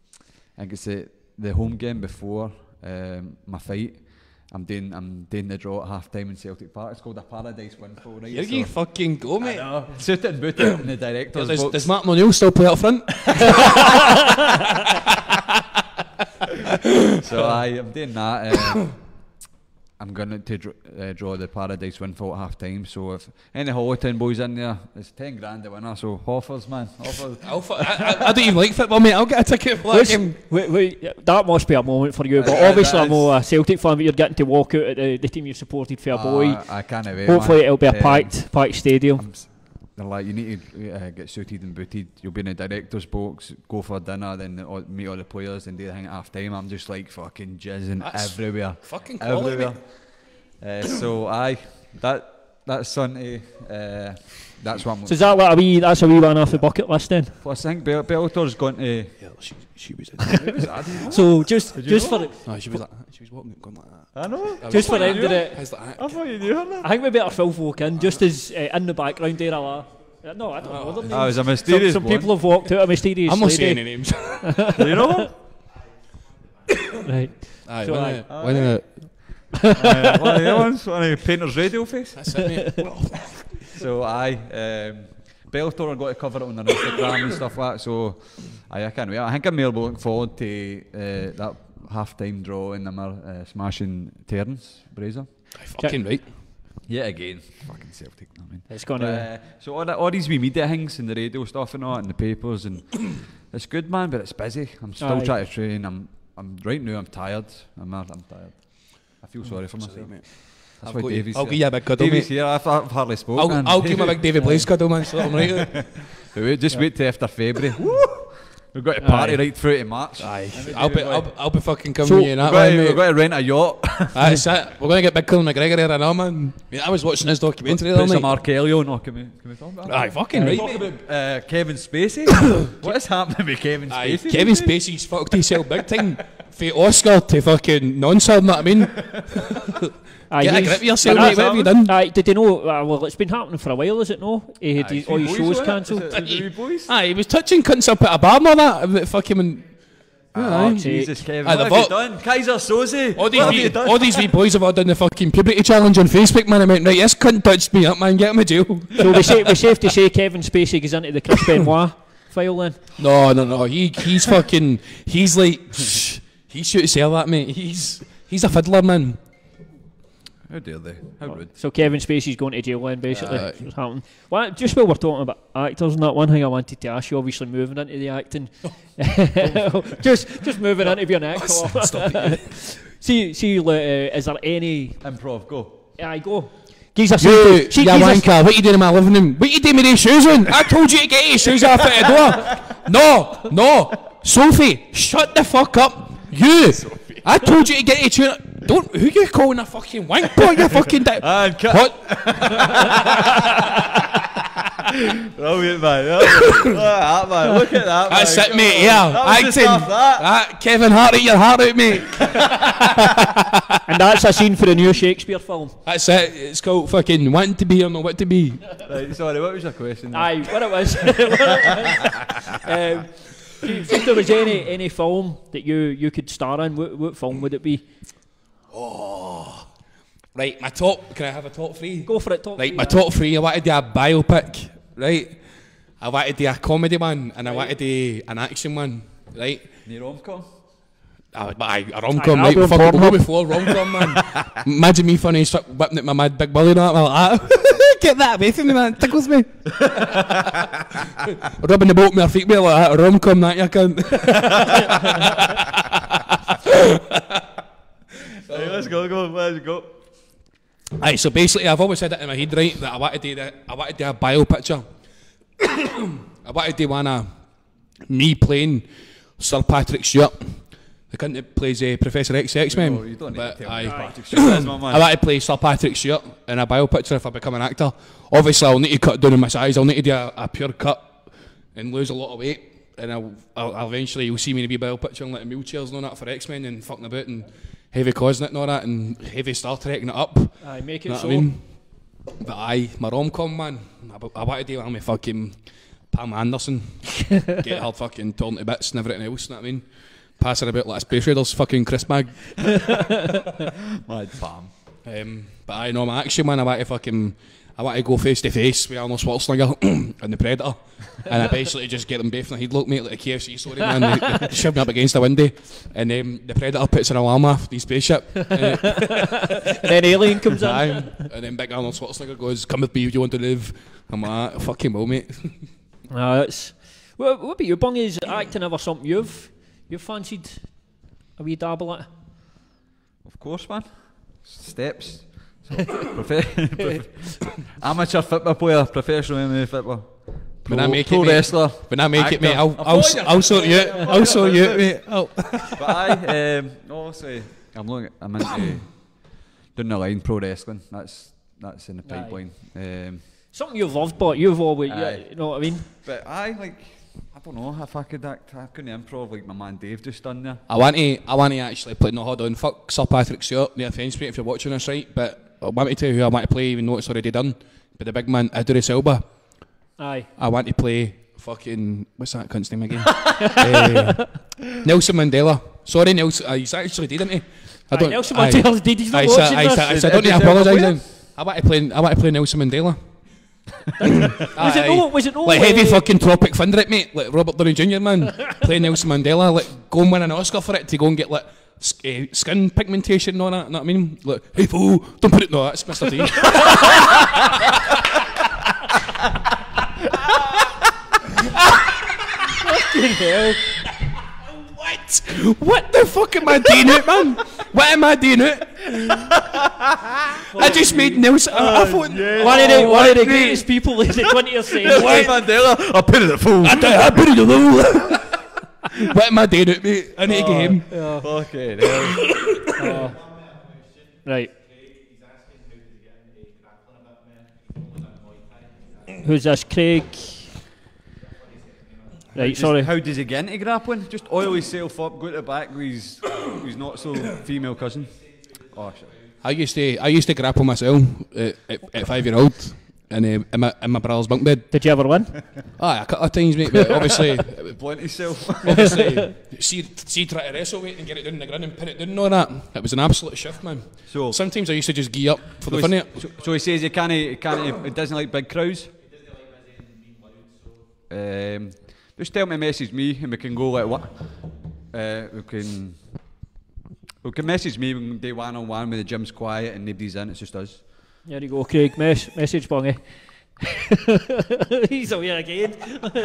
I think it's the, the home game before um, my fight. I'm doing I'm doing the draw at half time in Celtic Park. It's called a Paradise Windfall, right?
Here you fucking go, mate.
Suit it and boot it in the director's
Does,
box.
does Mark Monreal still play up front?
So I am doing that. Um, I'm going to dr- uh, draw the Paradise Windfall at half time. So if any Hollytown boys in there, it's ten grand the winner. So offers, man, offers.
I'll fu- I, I, I don't even like football, mate. I'll get a ticket for that
Listen,
game.
wait, wait, that must be a moment for you, but
Aye,
obviously
that
I'm
is-
a Celtic fan, but you're getting to walk out at the, the team you supported for a boy.
Uh, I can't wait.
Hopefully
man.
it'll be a
Um,
packed, packed stadium.
I'm s- They're like, you need to uh, get suited and booted. You'll be in the director's box, go for dinner, then all, meet all the players and do the thing at half time. I'm just like fucking jizzing
That's
everywhere.
Fucking quality,
Everywhere.
mate.
Uh, so, aye, that that's Sunday. Uh, that's what I'm
So is that like a wee, that's a wee one off the bucket list then?
Plus, I think Bell- Bellator's going to.
Yeah, she, she was.
So just just for the,
No, she was like that. She was walking, going like that.
I know.
I
just
was
for the
like,
end of it,
How's that?
I thought you knew her.
I think we better fill folk in just as uh, in the background there. Uh, no, I don't know their names.
I was a
Some,
mysterious
some
one.
people have walked out a mysterious
I'm not
lady.
saying any names.
Do you know him?
Right.
Aye,
So
one
aye.
of the- one of the-
uh, one of the other ones, one of Painter's radio face.
That's it, mate.
So aye, um, Bellator are going to cover it on their Instagram and stuff like that. So aye, I can't wait. I think I'm more looking forward to uh, that half-time draw in the uh, smashing Terence Brazier.
Aye, fucking right.
Yeah, again, fucking Celtic. I mean.
It's going
But,
to.
uh, so all, that, all these wee media things and the radio stuff and all that and the papers and it's good, man, but it's busy. I'm still
Aye.
trying to train. I'm, I'm right now. I'm tired. I'm, I'm tired. I feel sorry for myself.
mate.
That's
I've
why
got you.
Davey's
I'll
here.
give you a big cuddle,
Davey's
mate.
here. I've, I've hardly spoken.
I'll,
man.
I'll give him a big David Blaze cuddle, man. So I'm right.
Wait, just wait till after February. We've got to party
Aye.
right through to March.
Aye. I'll be, I'll, I'll be fucking coming
So,
with you in
We've
that
got,
one,
to, we've
mate.
got to rent a yacht.
That's it. We're going to get big Colin McGregor here and all, man. I was watching his documentary there,
Put some
mate.
R. Kelly on. Or can we, can we talk about that?
Aye, fucking
Can we
right,
talk
mate.
about uh, Kevin Spacey? What is happening with Kevin
Aye,
Spacey?
Kevin Spacey's fucked himself big time. From Oscar to fucking nonsense, know what I mean?
Aye,
Get a
he's-
grip of yourself,
But
mate. What have you done?
Aye, did you know? Uh, well, it's been happening for a while, is it no? He had
Aye,
his, all his
boys
shows
on it?
cancelled.
Is it- is it wee boys?
Aye, he was touching cunts up at a bar and all that. About fucking.
Oh,
Aye.
Jesus, Kevin.
Aye,
What
the
have you
vo-
done? Kaiser Soze.
All these,
What have
wee,
you done?
all these wee boys have all done the fucking puberty challenge on Facebook, man. I went, right, this cunt touched me up, man. Get him a jail.
So we say we safe to say Kevin Spacey goes into the Chris Benoit file then.
No, no, no. He, he's fucking. He's like. He should sell that, mate. He's, he's a fiddler, man.
How dare they? How rude.
So Kevin Spacey's going to jail then, basically.
Aye.
That's what's happening. Well, just while we're talking about actors and that, one thing I wanted to ask you, obviously moving into the acting, just just moving into being an actor.
Stop it.
see, see, uh, is there any?
Improv, go.
I go. Geezer,
You,
see,
you
geezer-
wanker, what you doing in my living room? What you doing with these shoes on? I told you to get your shoes off at the door. No, no. Sophie, shut the fuck up. You. I told you to get your shoes. Don't, who you calling a fucking wank boy, you fucking dick?
And cut.
What?
Brilliant, man. Look at that, man. Look at that, man.
That's it,
Come
mate,
on.
yeah.
That was just
Acting.
off that.
Ah, Kevin Hart, eat your heart out, mate.
and that's a scene for the new Shakespeare film.
That's it. It's called fucking wanting to be or not what to be.
Right, sorry, what was your question?
Aye, what it was. What it was. um, if if there was any any film that you, you could star in, what, what film would it be?
Right, my top, can I have a top three?
Go for it, top
Right,
three,
my
aye.
top three, I want to do a biopic, right? I want to do a comedy one, and I want to do an action one, right?
Near rom-com?
Uh, but I, a rom-com,
Aye,
right?
I'll be
Fuck,
on
we'll go
Pornhub.
before rom-com, man. Imagine me funny, stuck whipping at my mad big bully and all that, like that. Get that away from me, man, it tickles me. Rubbing the boat with my feet, mate, like that, rom-com, that you cunt.
Right, let's go, go, let's go.
Aye, so basically, I've always had it in my head, right, that I want to do that. I want to do a bio picture. I want to do one of me playing Sir Patrick Stewart, the cunt that plays uh, Professor X X-Men.
Oh, you don't need
But
to tell
aye.
me Patrick Stewart is my
I
man.
want to play Sir Patrick Stewart in a bio picture if I become an actor. Obviously, I'll need to cut down on my size. I'll need to do a, a pure cut and lose a lot of weight. And I'll, I'll, I'll eventually, you'll see me in a wee bio picture and like in wheelchairs and all that for X-Men and fucking about and heavy causing it and all that and heavy Star Trekking it up.
Aye, make it
Know what
so.
I mean? But aye, my rom-com, man, I, I want to do one with fucking Pam Anderson. Get her fucking torn to bits and everything else, know what I mean? Pass her about like a Space Raiders fucking crisp bag.
Mad Pam.
Um, but I know my action, man, I want to fucking, I want to go face to face with Arnold Schwarzenegger and the Predator. And I basically just get them both in the headlock, mate, like a K F C story, man. They, they shove me up against a window. And um, the Predator puts an alarm off the spaceship. Uh,
And then Alien comes in.
Aye. And then big Arnold Schwarzenegger goes, come with me if you want to live. I'm like, fucking well, mate.
Ah, that's. What, what about you, Bung? Is acting ever something you've you've fancied a wee dabble at?
Of course, man. Steps. So, profe- prof- amateur football player, professional M M A footballer. Pro,
When I make
pro
it, mate.
wrestler.
When I make it,
actor.
mate, I'll,
I
I'll,
thought you-
I'll sort you out. I'll sort you out, mate. I'll
But I, um, obviously, I'm looking. I'm into down the line pro wrestling. That's that's in the
Aye.
pipeline. Um,
Something you've loved, but you've always,
Aye.
yeah, you know what I mean?
but I like. I don't know if I could act. I couldn't improv like my man Dave just done there.
I want to, I want to actually play. No, hold on, fuck Sir Patrick Stewart. No offence, mate, if you're watching this, right? But I want to tell you who I want to play, even though it's already done. But the big man Idris Elba.
Aye.
I want to play fucking what's that cunt's name again? uh, Nelson Mandela. Sorry, Nelson. Uh, he's actually did, didn't he? I
Aye, Nelson Mandela did. He's not
I,
watching
I,
this.
I, I,
Is
I don't need to
Idris Elba
apologise.
playing?
then. I want to play. I want to play Nelson Mandela.
Was it no? Was it no?
Like heavy
uh,
fucking Tropic Thunder it, mate. Like Robert Downey Junior, man. Playing Nelson Mandela. Like go and win an Oscar for it to go and get like sk- uh, skin pigmentation and all that. Know what I mean? Like, hey fool, don't put it. No, that's Mister T.
Fucking hell.
What? What the fuck am I doing it, man? What am I doing it? I just made Nelson. I, I thought
One of the, one of the greatest people in the twentieth century.
Mandela, I put it at full.
I, I put it low. What am I doing it, mate? I need to get him.
Okay, hell.
Right. Who's this, Craig? Right,
Just
sorry.
How does he get into grappling? Just oil himself up, go to the back with his, his not so female cousin. Oh shit.
I used to, I used to grapple myself at, at, at five year old, and uh, in my in my brother's bunk bed.
Did you ever win?
Ah, a couple of times, mate. But obviously,
Blunt himself.
obviously, see, see, try to wrestle weight and get it down in the ground and pin it down and all that. It was an absolute shift, man.
So,
Sometimes I used to just gee up for
so,
the fun of
he,
it.
so, so he says he can't, he can't, he doesn't like big crowds. Um, just tell me, message me, and we can go like what? Uh, we can, we can message me. We can do one on one when the gym's quiet and nobody's in. It's just us.
There you go, Craig. Mes- message Bungy. He's away again.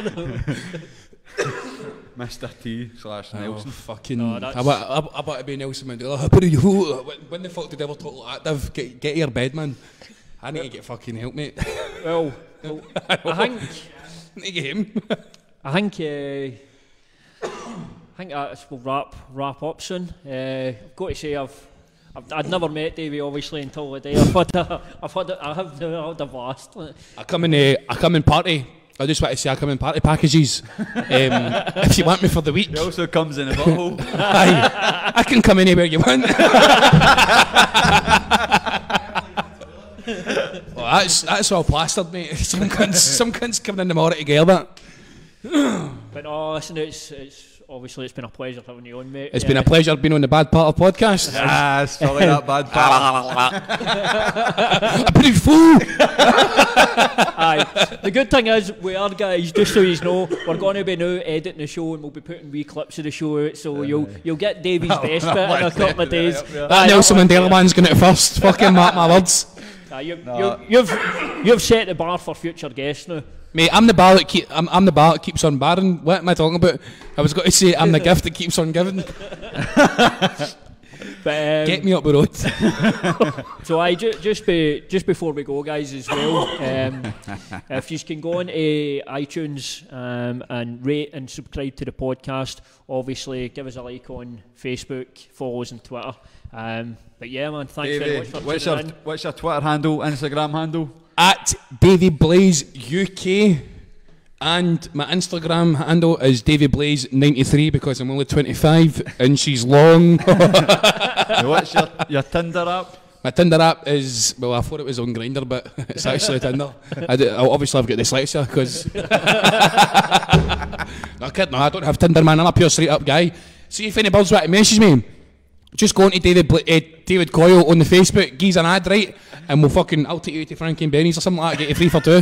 Mister T slash
Oh,
Nelson.
fucking!
No,
I,
that's-
want, I, I want to be Nelson Mandela. How about you? When, when the fuck did I ever talk like that? Div? Get, get to your bed, man. I need to get fucking help, mate.
Well, well I think,
I need to get him.
I think, uh, I think that will wrap wrap up soon. Uh, I've got to say, I've, I've I'd never met Davey obviously until the day. I've had a, I've had a, I have had a blast.
I come in, uh, I come in party. I just want to say I come in party packages. Um, if you want me for the week,
He also comes in a butthole.
aye, I can come anywhere you want. Well, that's that's all plastered, mate. Some cunts, some cunts coming in the morning to get that.
But no, listen, it's it's obviously it's been a pleasure having you on, mate.
It's been a pleasure being on the Bad Part of podcast.
Ah, sorry that bad part.
I'm pretty full.
Aye. The good thing is, we are guys, just so you know, we're going to be now editing the show and we'll be putting wee clips of the show out, so you'll you'll get Davey's best bit in a couple of days.
That Nelson Mandela man's going to first. Fucking mark my words.
Aye, you,
No.
you, you've you've set the bar for future guests now.
Mate, I'm the bar that keep, I'm, I'm the bar that keeps on barring. What am I talking about? I was going to say I'm the gift that keeps on giving.
But um,
Get me up the road.
so I ju- just be just before we go, guys, as well. Um, if you can go on to iTunes um, and rate and subscribe to the podcast, obviously give us a like on Facebook, follow us on Twitter. Um, but yeah, man, thanks very much for
what's
tuning
your
in.
what's your Twitter handle, Instagram handle?
At Davy Blaze U K, and my Instagram handle is Davy Blaze ninety-three because I'm only twenty-five and she's long.
What's your, your Tinder app?
My Tinder app is, well, I thought it was on Grindr, but it's actually Tinder. I do, obviously I've got dyslexia because no kid, no, I don't have Tinder, man. I'm a pure straight up guy. See if any birds want to message me, just go on to David Bla- uh, David Coyle on the Facebook, give us an ad, right, and we'll fucking, I'll take you to Frankie and Benny's or something like that, get you free for two.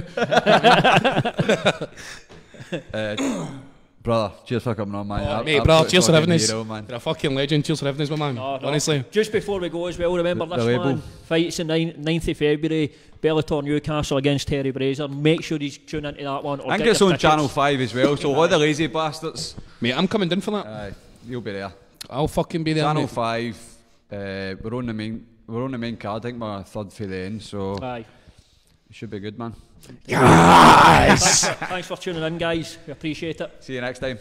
Uh, brother, cheers for coming on, man.
Oh,
Ab-
mate, brother,
absolute
cheers for having
fucking
us.
hero, man.
You're a fucking legend. Cheers for having us, my man.
No, no.
Honestly.
Just before we go as well, remember
The-
this
the label.
man fights on the ninth of February, Bellator Newcastle against Terry Brazier. Make sure you tune into that one. Or
I think
get
it's
your
on
tickets.
Channel five as well, so all the lazy bastards,
Mate, I'm coming down for that.
aye, you'll be there.
I'll fucking be there,
Channel
mate.
five, uh, we're on the main, we're on the main card. I think we're third for the end, so
Aye.
it should be good, man.
Yes!
Thanks for tuning in, guys. We appreciate it.
See you next time.